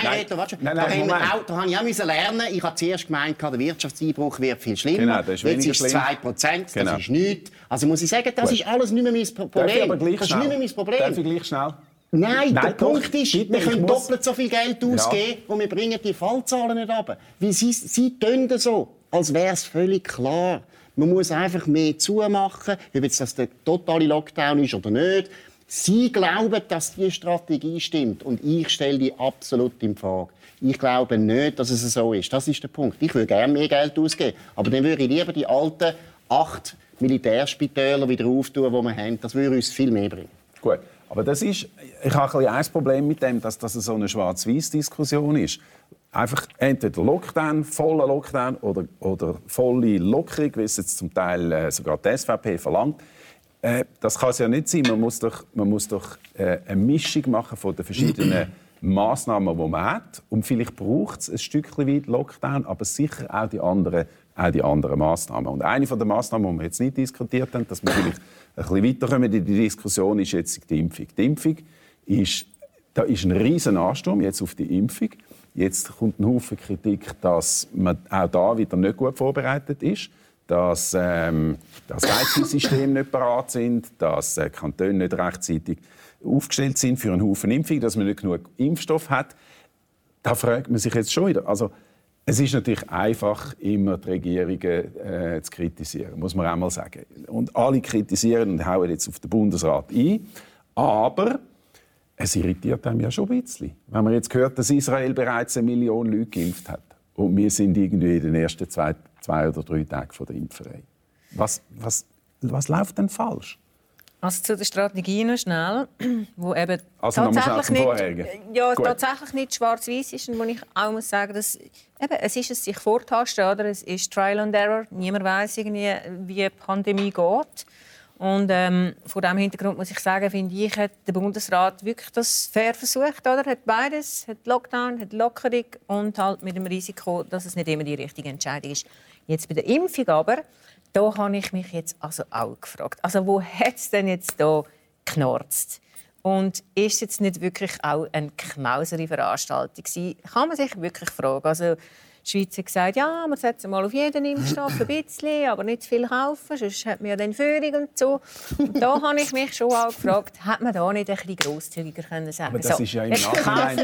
ich auch müssen lernen. Ich habe zuerst gemeint, der Wirtschaftseinbruch wird viel schlimmer. Genau, jetzt ist es 2%, das ist nichts. Also muss ich sagen, das ist alles nicht mehr mein Problem. Das ist nicht mehr mein Problem. Darf ich gleich schnell? Nein, der Punkt ist, wir können doppelt so viel Geld ausgeben und wir bringen die Fallzahlen nicht runter. Weil sie tun so, als wäre es völlig klar. Man muss einfach mehr zumachen, ob jetzt das der totale Lockdown ist oder nicht. Sie glauben, dass diese Strategie stimmt und ich stelle die absolut in Frage. Ich glaube nicht, dass es so ist. Das ist der Punkt. Ich würde gerne mehr Geld ausgeben, aber dann würde ich lieber die alten 8 Militärspitäler wieder auftun, die wir haben. Das würde uns viel mehr bringen. Gut. Aber ich habe ein Problem mit dem, dass das so eine Schwarz-Weiß-Diskussion ist. Einfach entweder Lockdown, voller Lockdown oder volle Lockerung, wie es jetzt zum Teil sogar die SVP verlangt. Das kann es ja nicht sein. Man muss doch eine Mischung machen von den verschiedenen Massnahmen, die man hat. Und vielleicht braucht es ein Stückchen weit Lockdown, aber sicher auch die anderen Massnahmen. Und eine der Massnahmen, die wir jetzt nicht diskutiert haben, dass wir vielleicht ein bisschen weiterkommen in die Diskussion, ist jetzt die Impfung. Die Impfung da ist ein riesen Ansturm jetzt auf die Impfung. Jetzt kommt ein Haufen Kritik, dass man auch da wieder nicht gut vorbereitet ist, dass das Leitungssystem nicht parat sind, dass Kantone nicht rechtzeitig aufgestellt sind für einen Haufen Impfung, dass man nicht genug Impfstoff hat. Da fragt man sich jetzt schon wieder. Also, es ist natürlich einfach, immer die Regierungen zu kritisieren, muss man auch mal sagen. Und alle kritisieren und hauen jetzt auf den Bundesrat ein. Aber es irritiert einem ja schon ein bisschen. Wenn man jetzt hört, dass Israel bereits 1 Million Leute geimpft hat und wir sind irgendwie in den ersten 2 oder 3 Tagen von der Impferei. Was läuft denn falsch? Also zu der Strategie noch schnell, wo eben also tatsächlich nicht schwarz-weiß ist und wo ich auch muss sagen, dass eben, es ist es sich vortasten, oder? Es ist Trial and Error. Niemand weiß irgendwie, wie die Pandemie geht. Und vor diesem Hintergrund muss ich sagen, finde ich, hat der Bundesrat wirklich das fair versucht, oder? Hat beides, hat Lockdown, hat Lockerung und halt mit dem Risiko, dass es nicht immer die richtige Entscheidung ist. Jetzt bei der Impfung aber, da habe ich mich jetzt also auch gefragt. Also wo hat es denn jetzt da geknarzt? Und ist es jetzt nicht wirklich auch eine knausere Veranstaltung gewesen? Kann man sich wirklich fragen. Also die Schweiz hat gesagt, ja, wir setzen mal auf jeden Impfstoff ein bisschen, aber nicht zu viel kaufen, sonst hat man ja dann Führung und so. Und da habe ich mich schon auch gefragt, hätte man da nicht ein bisschen grosszügiger können sagen? Aber das ist ja im Nachhinein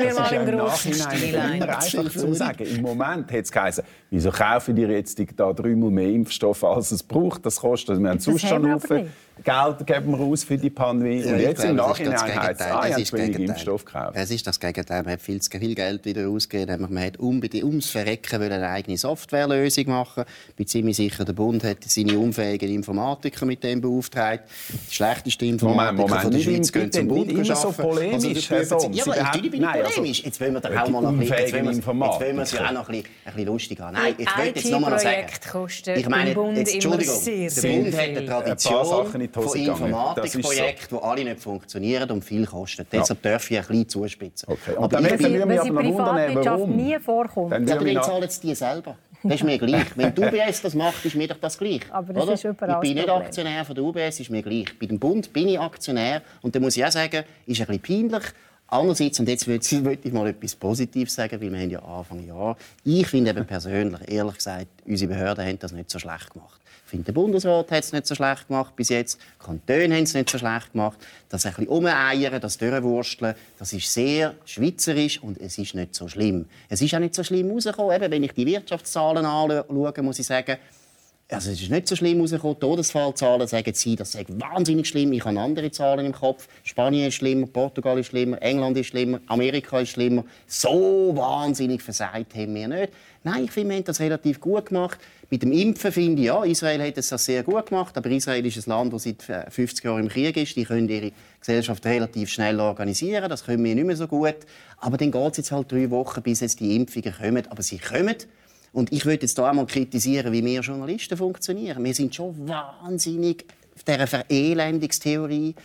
immer einfach zu sagen. Im Moment hat es geheißen, wieso kaufen die jetzt da 3-mal mehr Impfstoff, als es braucht? Das kostet, wir haben sonst schon Haufen Geld geben wir aus für die Pandemie. Ja, und jetzt im Nachhinein heißt es, ihr habt zu wenig Impfstoff gekauft. Es ist das Gegenteil. Man hat viel zu viel Geld wieder ausgegeben. Man hat ums Verrecken eine eigene Softwarelösung machen. Ich bin ziemlich sicher, der Bund hat seine unfähigen Informatiker mit dem beauftragt. Die schlechtesten Informatiker von der Schweiz gehen zum Bund arbeiten. So polemisch, ja, aber ich bin nicht polemisch. Jetzt wollen wir doch auch mal noch ein bisschen, jetzt wollen wir es ja auch noch ein bisschen lustig haben. Nein, jetzt will ich jetzt noch mal sagen. Ich meine, Entschuldigung, der Bund hat eine Tradition von Informatikprojekten, die alle nicht funktionieren und viel kosten. Deshalb darf ich ein bisschen zuspitzen. Okay. Und dann würde mich aber noch wundern, warum. Nie vorkommt. Dann zahlen es die selber. Das ist mir gleich. Wenn die UBS das macht, ist mir doch das gleich. Aber das ist überall ich bin nicht Aktionär von der UBS, ist mir gleich. Bei dem Bund bin ich Aktionär. Und da muss ich auch sagen, ist ein bisschen peinlich. Andererseits, und jetzt würde ich mal etwas Positives sagen, weil wir haben ja Anfang Jahr. Ich finde eben persönlich, ehrlich gesagt, unsere Behörden haben das nicht so schlecht gemacht. Ich finde, der Bundesrat hat es nicht so schlecht gemacht bis jetzt. Die Kantone haben es nicht so schlecht gemacht. Das ein bisschen umeiern, das durchwursteln, das ist sehr schweizerisch und es ist nicht so schlimm. Es ist auch nicht so schlimm rausgekommen. Eben, wenn ich die Wirtschaftszahlen anschaue, muss ich sagen, also es ist nicht so schlimm rausgekommen. Todesfallzahlen sagen sie, das sei wahnsinnig schlimm. Ich habe andere Zahlen im Kopf. Spanien ist schlimmer, Portugal ist schlimmer, England ist schlimmer, Amerika ist schlimmer. So wahnsinnig versagt haben wir nicht. Nein, ich finde, wir haben das relativ gut gemacht. Mit dem Impfen finde ich, ja, Israel hat das sehr gut gemacht. Aber Israel ist ein Land, das seit 50 Jahren im Krieg ist. Die können ihre Gesellschaft relativ schnell organisieren. Das können wir nicht mehr so gut. Aber dann geht es jetzt halt 3 Wochen, bis jetzt die Impfungen kommen. Aber sie kommen. Und ich würde jetzt hier einmal kritisieren, wie wir Journalisten funktionieren. Wir sind schon wahnsinnig auf dieser Verelendungstheorie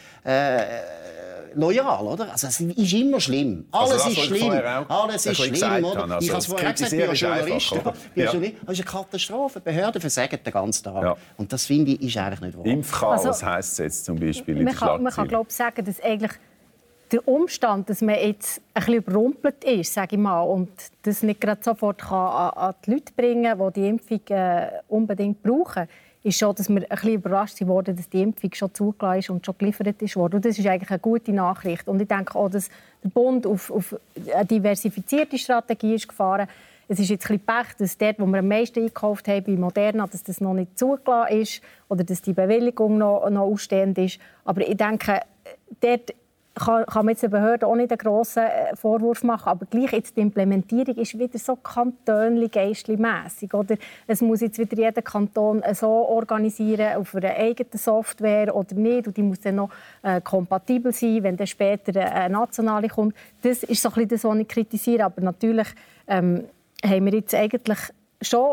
loyal, oder? Also es ist immer schlimm. Alles ist schlimm. Alles ist schlimm, oder? Ich habe es vorher gesagt, ich bin Journalist. Das ist eine Katastrophe. Die Behörden versagen den ganzen Tag. Ja. Und das, finde ich, ist eigentlich nicht wahr. Impfchaos heisst es jetzt zum Beispiel in der Schlagzeile. Man kann glaube ich, sagen, dass eigentlich der Umstand, dass man jetzt ein bisschen überrumpelt ist, sage ich mal, und das nicht gerade sofort an die Leute bringen kann, die die Impfung unbedingt brauchen, ist schon, dass wir ein bisschen überrascht wurden, dass die Impfung schon zugelassen ist und schon geliefert ist worden. Und das ist eigentlich eine gute Nachricht. Und ich denke auch, dass der Bund auf eine diversifizierte Strategie ist gefahren. Es ist jetzt ein bisschen Pech, dass dort, wo wir am meisten eingekauft haben, bei Moderna, dass das noch nicht zugelassen ist oder dass die Bewilligung noch ausstehend ist. Aber ich denke, dort kann man jetzt den Behörden auch nicht einen grossen Vorwurf machen, aber gleich jetzt die Implementierung ist wieder so kantönli-geistli-mässig, oder? Es muss jetzt wieder jeder Kanton so organisieren auf einer eigenen Software oder nicht, und die muss dann noch kompatibel sein, wenn dann später eine nationale kommt. Das ist so ein bisschen das, was ich kritisiere, aber natürlich haben wir jetzt eigentlich schon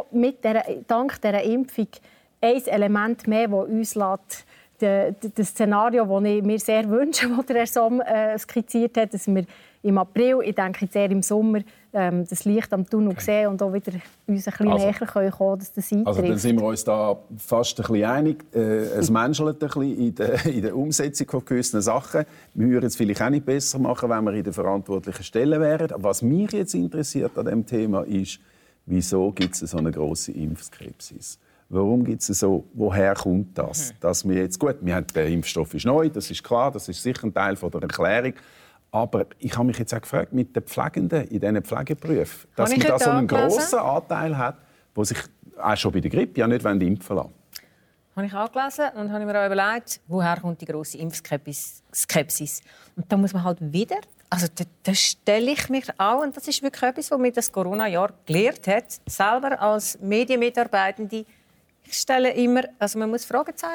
dank dieser Impfung ein Element mehr, das uns lässt, das Szenario, das ich mir sehr wünsche, das der Herr Somm skizziert hat, dass wir im April, ich denke jetzt eher im Sommer, das Licht am Tunnel sehen und auch wieder uns ein bisschen näher kommen können, dass das eintrifft. Also dann sind wir uns da fast ein bisschen einig. Es menschelt ein bisschen in der Umsetzung von gewissen Sachen. Wir würden es vielleicht auch nicht besser machen, wenn wir in den verantwortlichen Stellen wären. Aber was mich jetzt interessiert an diesem Thema ist, wieso gibt es so eine grosse Impfskepsis? Warum gibt es so? Woher kommt das? Dass wir jetzt, gut, der Impfstoff ist neu, das ist klar, das ist sicher ein Teil der Erklärung. Aber ich habe mich jetzt auch gefragt, mit den Pflegenden in diesen Pflegeberufen, dass man da so einen grossen Anteil hat, der sich auch schon bei der Grippe ja nicht impfen lassen. Habe ich angelesen und habe mir auch überlegt, woher kommt die grosse Impfskepsis. Und da muss man halt wieder, also da stelle ich mich auch, und das ist wirklich etwas, was mir das Corona-Jahr gelehrt hat, selber als Medienmitarbeitende. Ich stelle immer, also man muss Fragezeichen,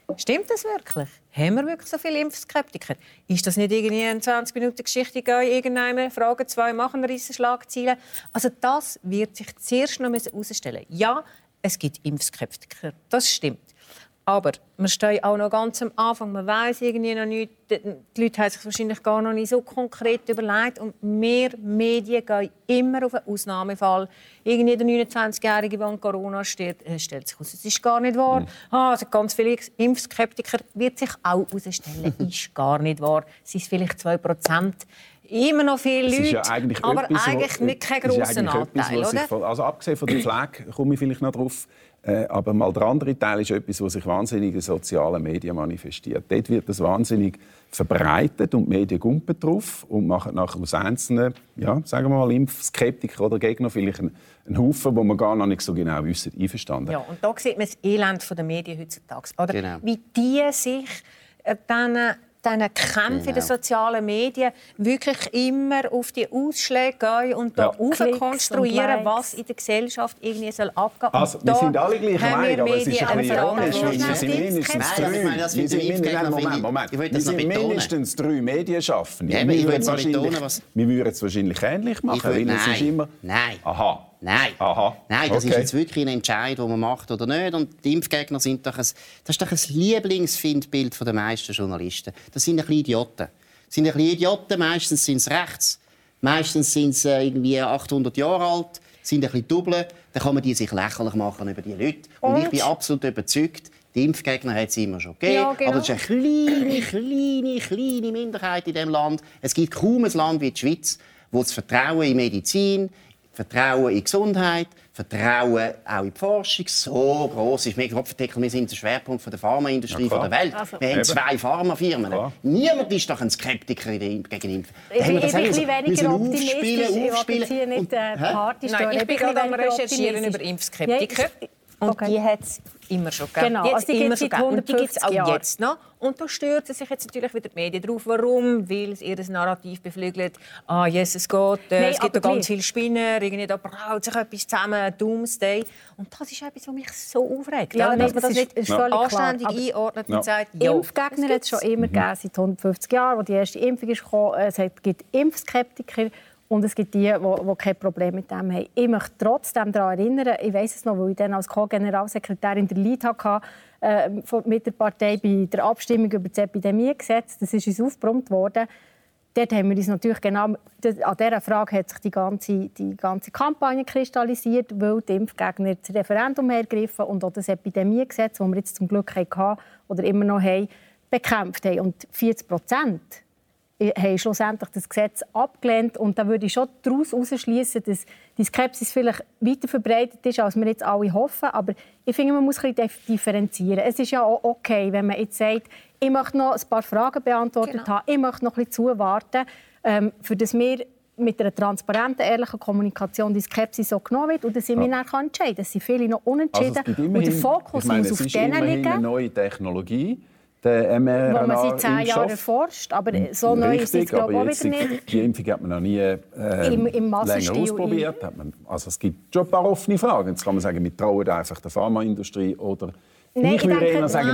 Stimmt das wirklich? Haben wir wirklich so viele Impfskeptiker? Ist das nicht irgendwie eine 20-Minuten-Geschichte? Irgendeine Frage 2 machen riesen Schlagzeilen. Also das wird sich zuerst noch herausstellen. Ja, es gibt Impfskeptiker, das stimmt. Aber wir stehen auch noch ganz am Anfang. Man weiss irgendwie noch nicht. Die Leute haben sich wahrscheinlich gar noch nicht so konkret überlegt. Und mehr Medien gehen immer auf einen Ausnahmefall. Irgendwie der 29-Jährige, der an Corona steht, stellt sich aus, es ist gar nicht wahr. Es sind ganz viele Impfskeptiker, wird sich auch herausstellen, ist gar nicht wahr. Es sind vielleicht 2%. Immer noch viele Leute, ja aber eigentlich nicht kein grosser Anteil. Also abgesehen von der Pflege komme ich vielleicht noch drauf. Aber mal der andere Teil ist etwas, was sich wahnsinnig in sozialen Medien manifestiert. Dort wird das wahnsinnig verbreitet und die Medien gumpen drauf und machen nachher aus einzelnen, ja, sagen wir mal, Impfskeptiker oder Gegner vielleicht einen Haufen, wo man gar noch nicht so genau wissen, einverstanden. Ja, und da sieht man das Elend der Medien heutzutage. Oder? Genau. Wie die sich diesen Kämpfen in den sozialen Medien wirklich immer auf die Ausschläge gehen und da konstruieren, was in der Gesellschaft irgendwie soll abgehen soll. Also, wir sind alle gleicher Meinung, aber es ist ein bisschen ironisch. Wir sind mindestens 3 Medienschaffende. Ja, wir würden es wahrscheinlich ähnlich machen, weil es ist immer... Nein. Aha. Nein, das ist jetzt wirklich ein Entscheid, den man macht oder nicht. Und die Impfgegner sind doch das ist doch ein Lieblingsfindbild der meisten Journalisten. Das sind ein bisschen Idioten. Meistens sind sie rechts, meistens sind sie irgendwie 800 Jahre alt, sind ein bisschen Double. Dann kann man die sich lächerlich machen über die Leute. Und ich bin absolut überzeugt, die Impfgegner hat es immer schon gegeben. Ja, genau. Aber es ist eine kleine Minderheit in diesem Land. Es gibt kaum ein Land wie die Schweiz, wo das Vertrauen in Medizin, Vertrauen in die Gesundheit, Vertrauen auch in die Forschung so gross ist. Wir sind der Schwerpunkt der Pharmaindustrie der Welt. Also, wir haben 2 Pharmafirmen. Klar. Niemand ist doch ein Skeptiker gegen Impfen. Ich bin ein bisschen weniger optimistisch. Ich will hier nicht Party stören. Ich bin gerade am Recherchieren über Impfskeptiker. Und die hat es immer schon gegeben. Genau, also die gibt es auch jetzt noch. Und da stürzen sich jetzt natürlich wieder die Medien drauf. Warum? Weil es ihr Narrativ beflügelt. Jesus Gott, es gibt da ganz viele Spinner, irgendwie da braut sich etwas zusammen, Doomsday. Und das ist etwas, was mich so aufregt. Ja, dass man das nicht anständig einordnet und sagt, Impfgegner hat es schon immer gegeben, seit 150 Jahren, als die erste Impfung kam. Es gibt Impfskeptiker. Und es gibt die kein Problem mit dem haben. Ich möchte trotzdem daran erinnern, ich weiss es noch, weil ich dann als Co-Generalsekretärin der Lead hatte, mit der Partei bei der Abstimmung über das Epidemiegesetz. Das ist uns aufgebrummt worden. Dort haben wir uns natürlich genau an dieser Frage hat sich die ganze Kampagne kristallisiert, weil die Impfgegner das Referendum ergriffen und auch das Epidemiegesetz, das wir jetzt zum Glück hatten oder immer noch haben, bekämpft haben. Und 40% haben schlussendlich das Gesetz abgelehnt. Und da würde ich schon daraus herausschließen, dass die Skepsis vielleicht weiter verbreitet ist, als wir jetzt alle hoffen. Aber ich finde, man muss ein bisschen differenzieren. Es ist ja auch okay, wenn man jetzt sagt, ich möchte noch ein paar Fragen beantwortet haben, ich möchte noch ein bisschen zuwarten, für das wir mit einer transparenten, ehrlichen Kommunikation die Skepsis so genommen wird und dass ich mich dann entscheiden kann. Es sind viele noch unentschieden. Also und der Fokus muss auf denen liegen. Eine neue Technologie. Der mRNA wo man seit 10 Jahren erforscht, aber so neu ist es glaube ich auch wieder nicht. Die Impfung hat man noch nie im länger ausprobiert. Also es gibt schon ein paar offene Fragen. Jetzt kann man sagen, wir trauen einfach der Pharmaindustrie oder... Nein, ich würde eher sagen,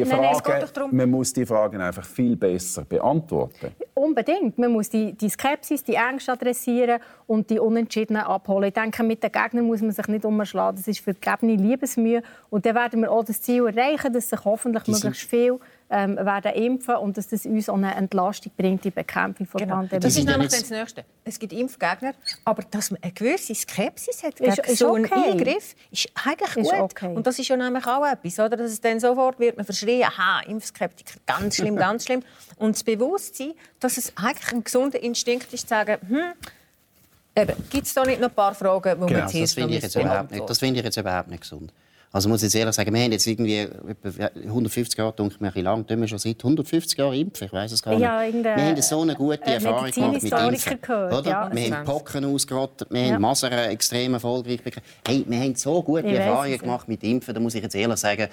man muss die Fragen einfach viel besser beantworten. Unbedingt. Man muss die Skepsis, die Ängste adressieren und die Unentschiedenen abholen. Ich denke, mit den Gegnern muss man sich nicht umschlagen. Das ist vergebene Liebesmühe. Und dann werden wir auch das Ziel erreichen, dass sich hoffentlich möglichst viel werden impfen und dass das uns auch eine Entlastung bringt, die Bekämpfung von Pandemie. Das ist nämlich das Nächste. Es gibt Impfgegner, aber dass man eine gewisse Skepsis hat gegen so einen Eingriff, ist eigentlich gut. Okay. Und das ist ja nämlich auch etwas, oder? Dass es dann sofort wird man verschrien, Impfskeptiker, ganz schlimm, ganz schlimm. Und das Bewusstsein, dass es eigentlich ein gesunder Instinkt ist, zu sagen, gibt es da nicht noch ein paar Fragen, die wir zuerst noch beantworten? Das finde ich jetzt überhaupt nicht gesund. Also muss ich jetzt ehrlich sagen, wir haben jetzt irgendwie etwa 150 Jahre, denke ich, lang, tun wir schon seit 150 Jahren impfen, ich weiss es gar nicht. Ja, wir haben so eine gute Erfahrung gemacht mit Impfen. Gehört, ja. Wir haben Pocken ausgerottet, wir haben Masern extrem erfolgreich bekommen. Hey, wir haben so gute Erfahrungen gemacht mit Impfen, da muss ich jetzt ehrlich sagen,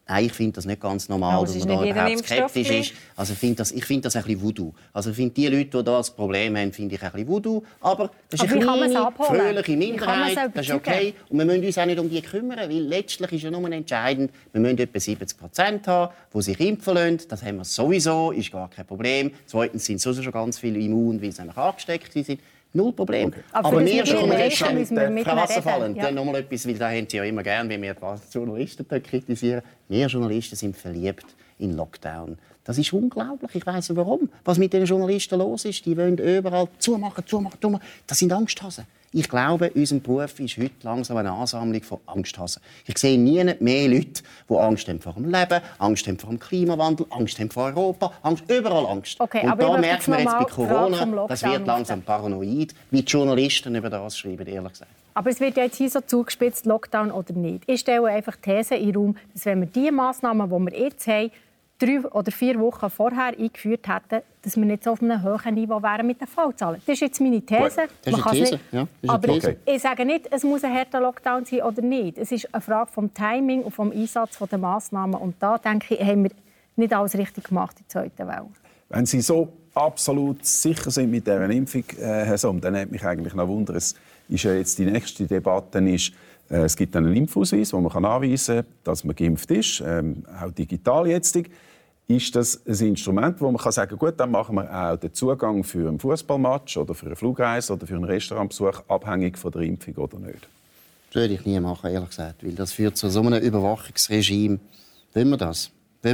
Nein, ich finde das nicht ganz normal, dass man da überhaupt skeptisch ist. Also ich finde das ein bisschen Voodoo. Also ich finde, die Leute, die das Problem haben, finde ich ein bisschen Voodoo. Aber das ist eine kleine, fröhliche Minderheit. Das ist okay. Und wir müssen uns auch nicht um die kümmern, weil letztlich ist ja nur entscheidend, wir müssen etwa 70% haben, die sich impfen lassen. Das haben wir sowieso, ist gar kein Problem. Zweitens sind sowieso schon ganz viele immun, weil sie nämlich angesteckt sind. Null Problem. Okay. Aber wir Journalisten müssen wir mit fallen. Dann noch mal etwas, weil da haben Sie ja immer gern, wenn wir die Journalisten kritisieren. Wir Journalisten sind verliebt in Lockdown. Das ist unglaublich. Ich weiss nicht warum. Was mit den Journalisten los ist, die wollen überall zumachen. Das sind Angsthasen. Ich glaube, unser Beruf ist heute langsam eine Ansammlung von Angsthasen. Ich sehe nie mehr Leute, die Angst haben vor dem Leben, Angst haben vor dem Klimawandel, Angst haben vor Europa, überall Angst. Okay, und da merkt man jetzt bei Corona, das wird langsam paranoid, wie die Journalisten über das schreiben, ehrlich gesagt. Aber es wird ja jetzt hier so zugespitzt, Lockdown oder nicht. Ich stelle einfach die These in den Raum, dass wenn wir die Massnahmen, die wir jetzt haben, 3 oder 4 Wochen vorher eingeführt hätten, dass wir nicht so auf einem hohen Niveau wären mit den Fallzahlen. Das ist jetzt meine These. Das ist eine These. Ja, aber ich sage nicht, es muss ein harter Lockdown sein oder nicht. Es ist eine Frage vom Timing und vom Einsatz der Massnahmen. Und da, denke ich, haben wir nicht alles richtig gemacht in der zweiten Welle. Wenn Sie so absolut sicher sind mit dieser Impfung, Herr Somm, dann hat mich eigentlich noch Wunder, es ist ja jetzt die nächste Debatte ist, es gibt einen Impfausweis, wo man anweisen kann, dass man geimpft ist, auch digital jetzt. Ist das ein Instrument, wo man sagen kann, gut, dann machen wir auch den Zugang für einen Fußballmatch oder für eine Flugreise oder für einen Restaurantbesuch abhängig von der Impfung oder nicht? Das würde ich nie machen, ehrlich gesagt, weil das führt zu so einem Überwachungsregime. Wollen wir das?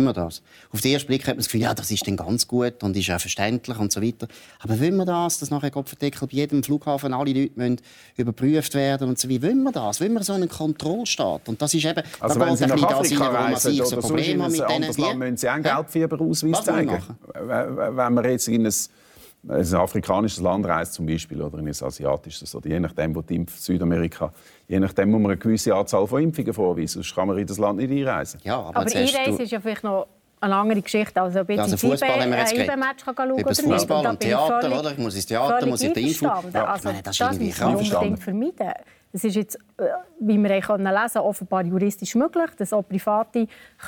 Auf den ersten Blick hat man das Gefühl, ja, das ist dann ganz gut und ist auch verständlich und so weiter. Aber wollen wir das, dass nachher Kopfverdeckel bei jedem Flughafen alle Leute müssen überprüft werden und so? Wie wollen wir das? Wollen wir so einen Kontrollstaat? Und das ist eben, also wenn Sie nach Afrika reisen oder sonst in ein anderes Land, müssen Sie einen Gelbfieberausweis zeigen. Wenn man jetzt in ein afrikanisches Land reist zum Beispiel oder in ein asiatisches oder je nachdem, wo die Südamerika, je nachdem muss man eine gewisse Anzahl von Impfungen vorweisen, sonst kann man in das Land nicht einreisen. Ja, aber Einreisen ist ja vielleicht noch eine andere Geschichte. Also ob jetzt Fußball haben wir jetzt geredet. Match schauen kann oder nicht. Fußball und Theater, oder? Ich muss ins Theater, muss in die Info. Ja. Also, das müssen wir unbedingt vermeiden. Das ist jetzt, wie wir lesen konnten, offenbar juristisch möglich, dass auch Private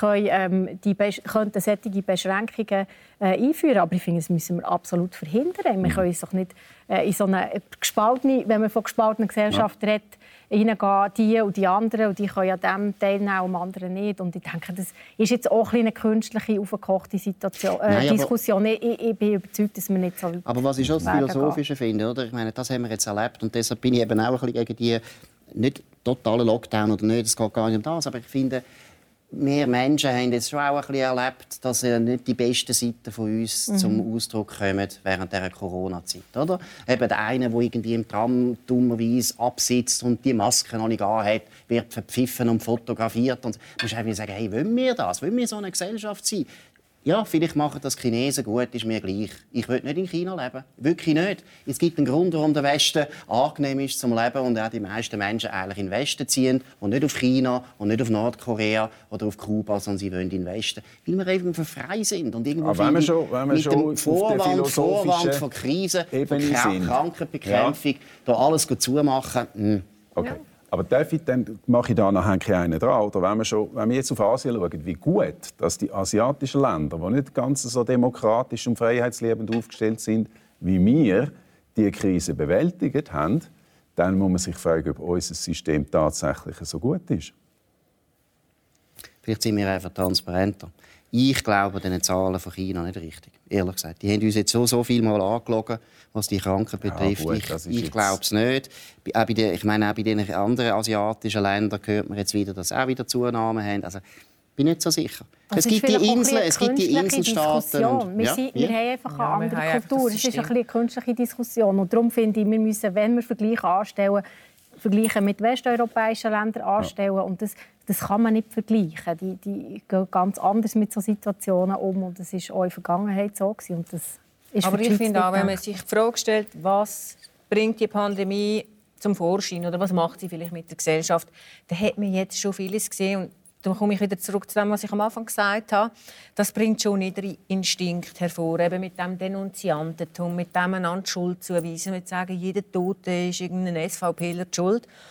könnten solche Beschränkungen einführen. Aber ich finde, das müssen wir absolut verhindern. Wir können uns doch nicht in so eine gespaltene, wenn man von gespaltener Gesellschaft redet, hineingehen, die und die anderen, und die können an dem teilnehmen, und anderen nicht. Und ich denke, das ist jetzt auch eine künstliche, aufgekochte Diskussion. Ich bin überzeugt, dass wir nicht so weit aber was ich schon das Philosophische finde, oder? Ich meine, das haben wir jetzt erlebt und deshalb bin ich eben auch ein bisschen gegen die nicht totalen Lockdown oder nicht, es geht gar nicht um das, aber ich finde, wir Menschen haben jetzt schon auch ein bisschen erlebt, dass nicht die besten Seiten von uns zum Ausdruck kommen während dieser Corona-Zeit. Oder? Eben der eine, der irgendwie im Tram dummerweise absitzt und die Maske noch nicht anhat, wird verpfiffen und fotografiert. Und man muss einfach sagen, hey, wollen wir das? Wollen wir so eine Gesellschaft sein? Ja, vielleicht machen das Chinesen gut, ist mir gleich. Ich will nicht in China leben. Wirklich nicht. Es gibt einen Grund, warum der Westen angenehm ist zum Leben und auch die meisten Menschen eigentlich in den Westen ziehen und nicht auf China und nicht auf Nordkorea oder auf Kuba, sondern sie wollen in den Westen. Weil wir einfach frei sind. Und irgendwo wenn wir mit schon dem Vorwand von Krisen, von Krankenbekämpfung, da alles zumachen. Okay. Ja. Aber dann mache ich da nachher einen dran. Oder wenn wir jetzt auf Asien schauen, wie gut dass die asiatischen Länder, die nicht ganz so demokratisch und freiheitsliebend aufgestellt sind, wie wir die Krise bewältigt haben, dann muss man sich fragen, ob unser System tatsächlich so gut ist. Vielleicht sind wir einfach transparenter. Ich glaube den Zahlen von China nicht richtig, ehrlich gesagt. Die haben uns jetzt so viel mal angelogen, was die Kranken betrifft. Ja, gut, ich glaube es nicht. Auch bei den anderen asiatischen Ländern hört man jetzt wieder, dass sie auch wieder Zunahmen haben. Also, ich bin nicht so sicher. Es gibt die Inselstaaten. Wir haben einfach eine andere Kultur. Es ist eine künstliche Diskussion. Und darum finde ich, wir müssen, wenn wir Vergleiche anstellen, vergleichen mit westeuropäischen Ländern anstellen. Und das kann man nicht vergleichen. Die gehen ganz anders mit solchen Situationen um. Und das war auch in der Vergangenheit so. Und das ist aber ich finde auch, wenn man sich die Frage stellt, was bringt die Pandemie zum Vorschein oder was macht sie vielleicht mit der Gesellschaft, dann hat man jetzt schon vieles gesehen. Und dann komme ich wieder zurück zu dem, was ich am Anfang gesagt habe. Das bringt schon niedere Instinkt hervor, eben mit dem Denunziantentum, mit dem einander Schuld zuweisen, mit sagen, jeder Tote ist irgendein SVPler die Schuld.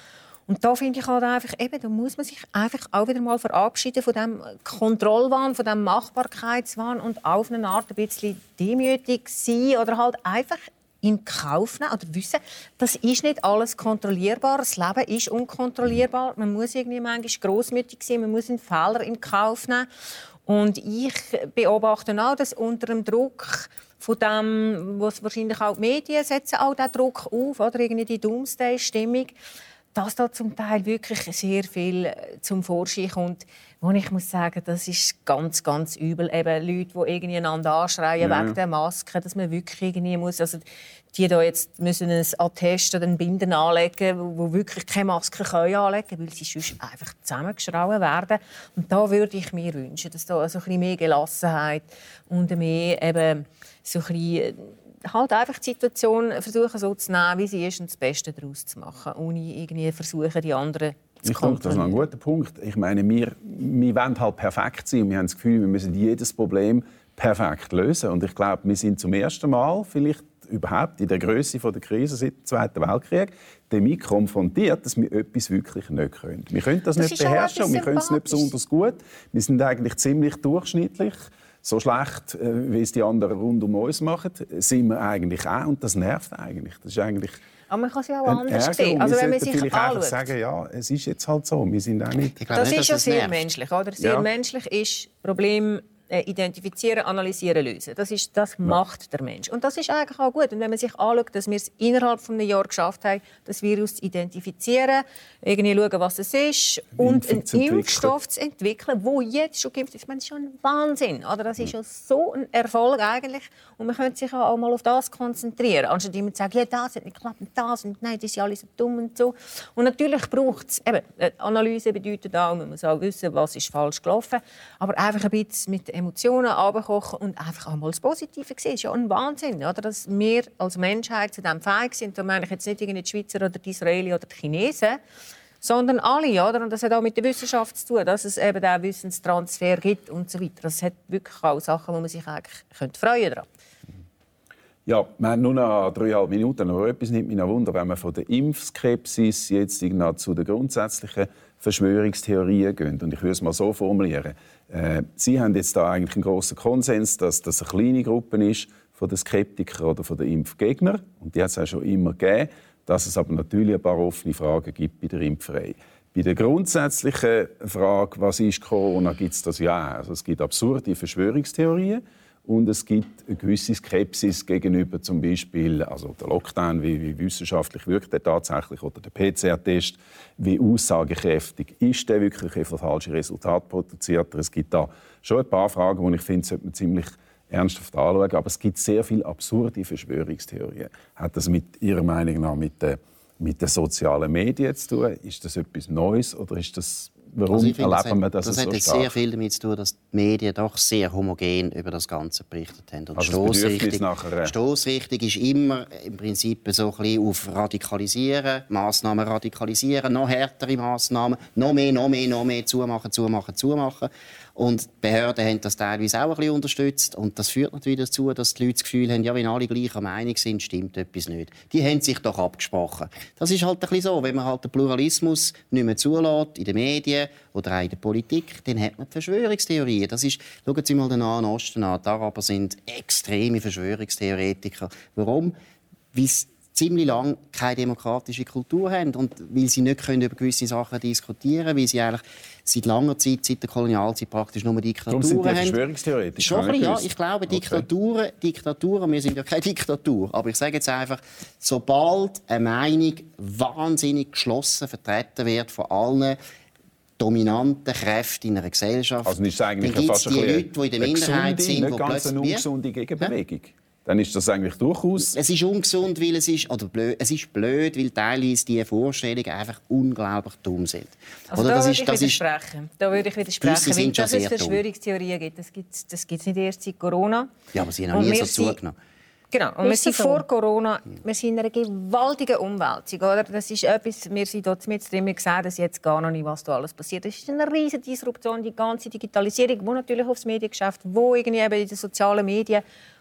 Und da finde ich halt einfach, da muss man sich einfach auch wieder mal verabschieden von dem Kontrollwahn, von dem Machbarkeitswahn und auf eine Art ein bisschen demütig sein oder halt einfach in Kauf nehmen oder wissen, das ist nicht alles kontrollierbar. Das Leben ist unkontrollierbar. Man muss irgendwie manchmal grossmütig sein, man muss einen Fehler in Kauf nehmen. Und ich beobachte auch, dass unter dem Druck von dem, was wahrscheinlich auch die Medien setzen, auch den Druck auf, oder irgendwie die Doomsday-Stimmung, dass da zum Teil wirklich sehr viel zum Vorschein kommt. Und ich muss sagen, das ist ganz, ganz übel. Eben Leute, die irgendwie einander anschreien wegen der Maske, dass man wirklich irgendwie muss, also die da jetzt müssen ein Attest oder einen Binden anlegen, wo wirklich keine Maske anlegen können, weil sie sonst einfach zusammengeschrauen werden. Und da würde ich mir wünschen, dass da so ein bisschen mehr Gelassenheit und mehr eben so ein bisschen halt einfach die Situation versuchen so zu nehmen, wie sie ist, und das Beste daraus zu machen, ohne irgendwie versuchen, die anderen zu kontrollieren. Das ist ein guter Punkt. Ich meine, wir wollen halt perfekt sein und wir haben das Gefühl, wir müssen jedes Problem perfekt lösen. Und ich glaube, wir sind zum ersten Mal vielleicht überhaupt in der Größe der Krise seit dem Zweiten Weltkrieg damit konfrontiert, dass wir etwas wirklich nicht können. Wir können das nicht beherrschen und wir können es nicht besonders gut. Wir sind eigentlich ziemlich durchschnittlich. So schlecht, wie es die anderen rund um uns machen, sind wir eigentlich auch. Und das nervt eigentlich. Das ist eigentlich aber man kann es ja auch anders sehen. Also wenn man sich vielleicht einfach sagen, ja, es ist jetzt halt so. Wir sind auch nicht. Das ist ja sehr menschlich, oder? Sehr menschlich ist Problem identifizieren, analysieren, lösen. Das macht der Mensch. Und das ist eigentlich auch gut. Und wenn man sich anschaut, dass wir es innerhalb von einem Jahr geschafft haben, das Virus zu identifizieren, irgendwie schauen, was es ist und einen Impfstoff zu entwickeln, der jetzt schon geimpft ist. Ich meine, das ist schon ein Wahnsinn. Oder? Das ist ja so ein Erfolg eigentlich. Und man könnte sich auch mal auf das konzentrieren. Anstatt immer zu sagen, ja, das hat nicht geklappt und das und nein, das ist ja alles so dumm und so. Und natürlich braucht es, Analyse bedeutet auch, man muss auch wissen, was ist falsch gelaufen. Aber einfach ein bisschen mit Emotionen runterkochen und einfach auch mal das Positive sehen. Das ist ja ein Wahnsinn, oder? Dass wir als Menschheit zu dem fähig sind. Da meine ich jetzt nicht die Schweizer oder die Israelis oder die Chinesen, sondern alle. Oder? Und das hat auch mit der Wissenschaft zu tun, dass es eben diesen Wissenstransfer gibt und so weiter. Das hat wirklich auch Sachen, wo man sich eigentlich freuen könnte. Ja, wir haben nur noch 3,5 Minuten. Aber etwas nimmt mich noch Wunder, wenn wir von der Impfskepsis jetzt zu den grundsätzlichen Verschwörungstheorien gehen. Und ich würde es mal so formulieren. Sie haben jetzt da eigentlich einen grossen Konsens, dass das eine kleine Gruppe ist von den Skeptikern oder von den Impfgegnern. Und die hat es auch schon immer gegeben. Dass es aber natürlich ein paar offene Fragen gibt bei der Impferei. Bei der grundsätzlichen Frage, was ist Corona, gibt es das ja. Also es gibt absurde Verschwörungstheorien. Und es gibt eine gewisse Skepsis gegenüber zum Beispiel also der Lockdown, wie wissenschaftlich wirkt der tatsächlich, oder der PCR-Test, wie aussagekräftig ist der wirklich, für falsche Resultate produziert. Es gibt da schon ein paar Fragen, die ich finde, sollte man ziemlich ernsthaft anschauen. Aber es gibt sehr viele absurde Verschwörungstheorien. Hat das mit Ihrer Meinung nach mit den sozialen Medien zu tun? Ist das etwas Neues oder ist das warum erleben wir das so stark? Das hat sehr viel damit zu tun, dass die Medien doch sehr homogen über das Ganze berichtet haben. Und also Stossrichtung ist immer im Prinzip so ein bisschen auf Radikalisieren, Massnahmen radikalisieren, noch härtere Massnahmen, noch mehr, zumachen. Und die Behörden haben das teilweise auch ein bisschen unterstützt. Und das führt natürlich dazu, dass die Leute das Gefühl haben, ja, wenn alle gleicher Meinung sind, stimmt etwas nicht. Die haben sich doch abgesprochen. Das ist halt ein bisschen so, wenn man halt den Pluralismus nicht mehr zulässt in den Medien oder auch in der Politik, dann hat man die Verschwörungstheorien. Das ist, schauen Sie mal den Nahen Osten an. Die Araber sind extreme Verschwörungstheoretiker. Warum? Weil sie ziemlich lange keine demokratische Kultur haben und weil sie nicht über gewisse Sachen diskutieren können, weil sie eigentlich seit langer Zeit, seit der Kolonialzeit praktisch nur Diktaturen haben. Darum sind die Verschwörungstheoretiker? Schon ja, ich glaube, Diktaturen, wir sind ja keine Diktatur, aber ich sage jetzt einfach, sobald eine Meinung wahnsinnig geschlossen vertreten wird von allen dominanten Kräfte in einer Gesellschaft, also ist es eigentlich dann gibt es die Leute, die in der Minderheit sind, die ganz eine ungesunde Gegenbewegung. Dann ist das eigentlich durchaus... Es ist ungesund, weil es ist blöd, weil teilweise diese Vorstellungen einfach unglaublich dumm sind. Also da würde ich widersprechen, weil dass es Verschwörungstheorien gibt. Das gibt es nicht erst seit Corona. Ja, aber sie haben noch nie so zugenommen. Genau, und wir sind vor Corona, wir sind in einer gewaltigen Umwälzung. Oder? Das ist etwas, wir sind dort mit drin, wir sehen das jetzt gar noch nicht, was da alles passiert. Das ist eine riesige Disruption, die ganze Digitalisierung, die natürlich aufs Mediengeschäft, wo irgendwie eben in den sozialen Medien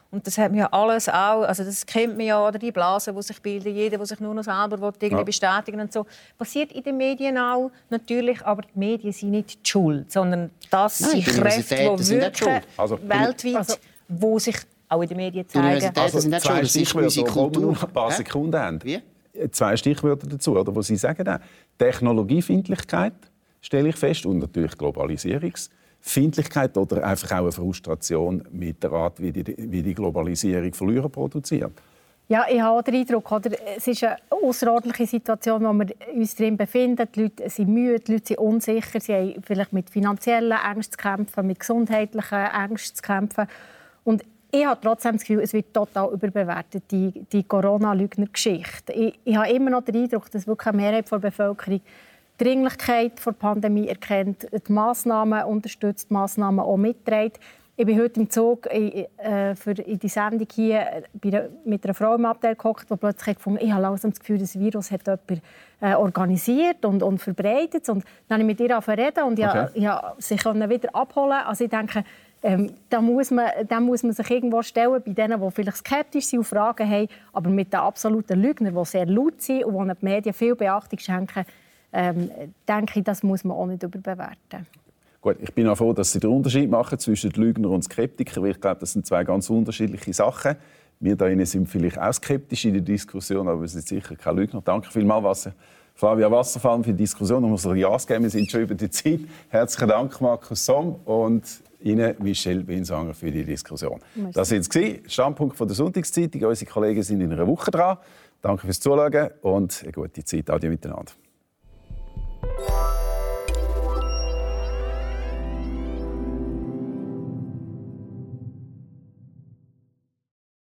Und das hat man ja alles auch, also das kennt man ja, oder die Blasen, die sich bilden, jeder, der sich nur noch selber irgendwie bestätigen und so. Passiert in den Medien auch, natürlich, aber die Medien sind nicht die Schuld, sondern das sind Kräfte, die wirken weltweit, wo sich auch in den Medien zeigen. Also zwei Stichwörter, wo wir noch ein paar Sekunden haben. Wie? 2 Stichwörter dazu, oder, wo Sie sagen, Technologiefindlichkeit stelle ich fest und natürlich Globalisierungsfindlichkeit oder einfach auch eine Frustration mit der Art, wie die Globalisierung Verlierer produziert. Ja, ich habe auch den Eindruck, oder? Es ist eine außerordentliche Situation, in der wir uns drin befinden. Die Leute sind müde, die Leute sind unsicher, sie haben vielleicht mit finanziellen Ängsten zu kämpfen, mit gesundheitlichen Ängsten zu kämpfen. Und ich habe trotzdem das Gefühl, es wird total überbewertet, die Corona-Lügner-Geschichte. Ich habe immer noch den Eindruck, dass wirklich eine Mehrheit der Bevölkerung die Dringlichkeit der Pandemie erkennt, die Massnahmen unterstützt, die Massnahmen auch mitträgt. Ich bin heute im Zug in die Sendung hier mit einer Frau im Abteil gehockt, die plötzlich gefunden hat, ich habe langsam das Gefühl, das Virus hat jemand organisiert und verbreitet. Und dann habe ich mit ihr reden und ich sie wieder abholen. Also ich denke, da muss man sich irgendwo stellen bei denen, die vielleicht skeptisch sind und Fragen haben, aber mit den absoluten Lügnern, die sehr laut sind und die die Medien viel Beachtung schenken, denke ich, das muss man auch nicht überbewerten. Gut, ich bin auch froh, dass Sie den Unterschied machen zwischen Lügnern und Skeptikern, weil ich glaube, das sind 2 ganz unterschiedliche Sachen. Wir da sind vielleicht auch skeptisch in der Diskussion, aber wir sind sicher keine Lügner. Danke vielmals, Flavia Wasserfallen, für die Diskussion. Und unsere Gastgeber, wir sind schon über die Zeit. Herzlichen Dank, Markus Somm, und Ihnen, Michelle Winsanger, für die Diskussion. Das war jetzt der Standpunkt von der Sonntagszeitung. Unsere Kollegen sind in einer Woche dran. Danke fürs Zuschauen und eine gute Zeit. Adieu miteinander.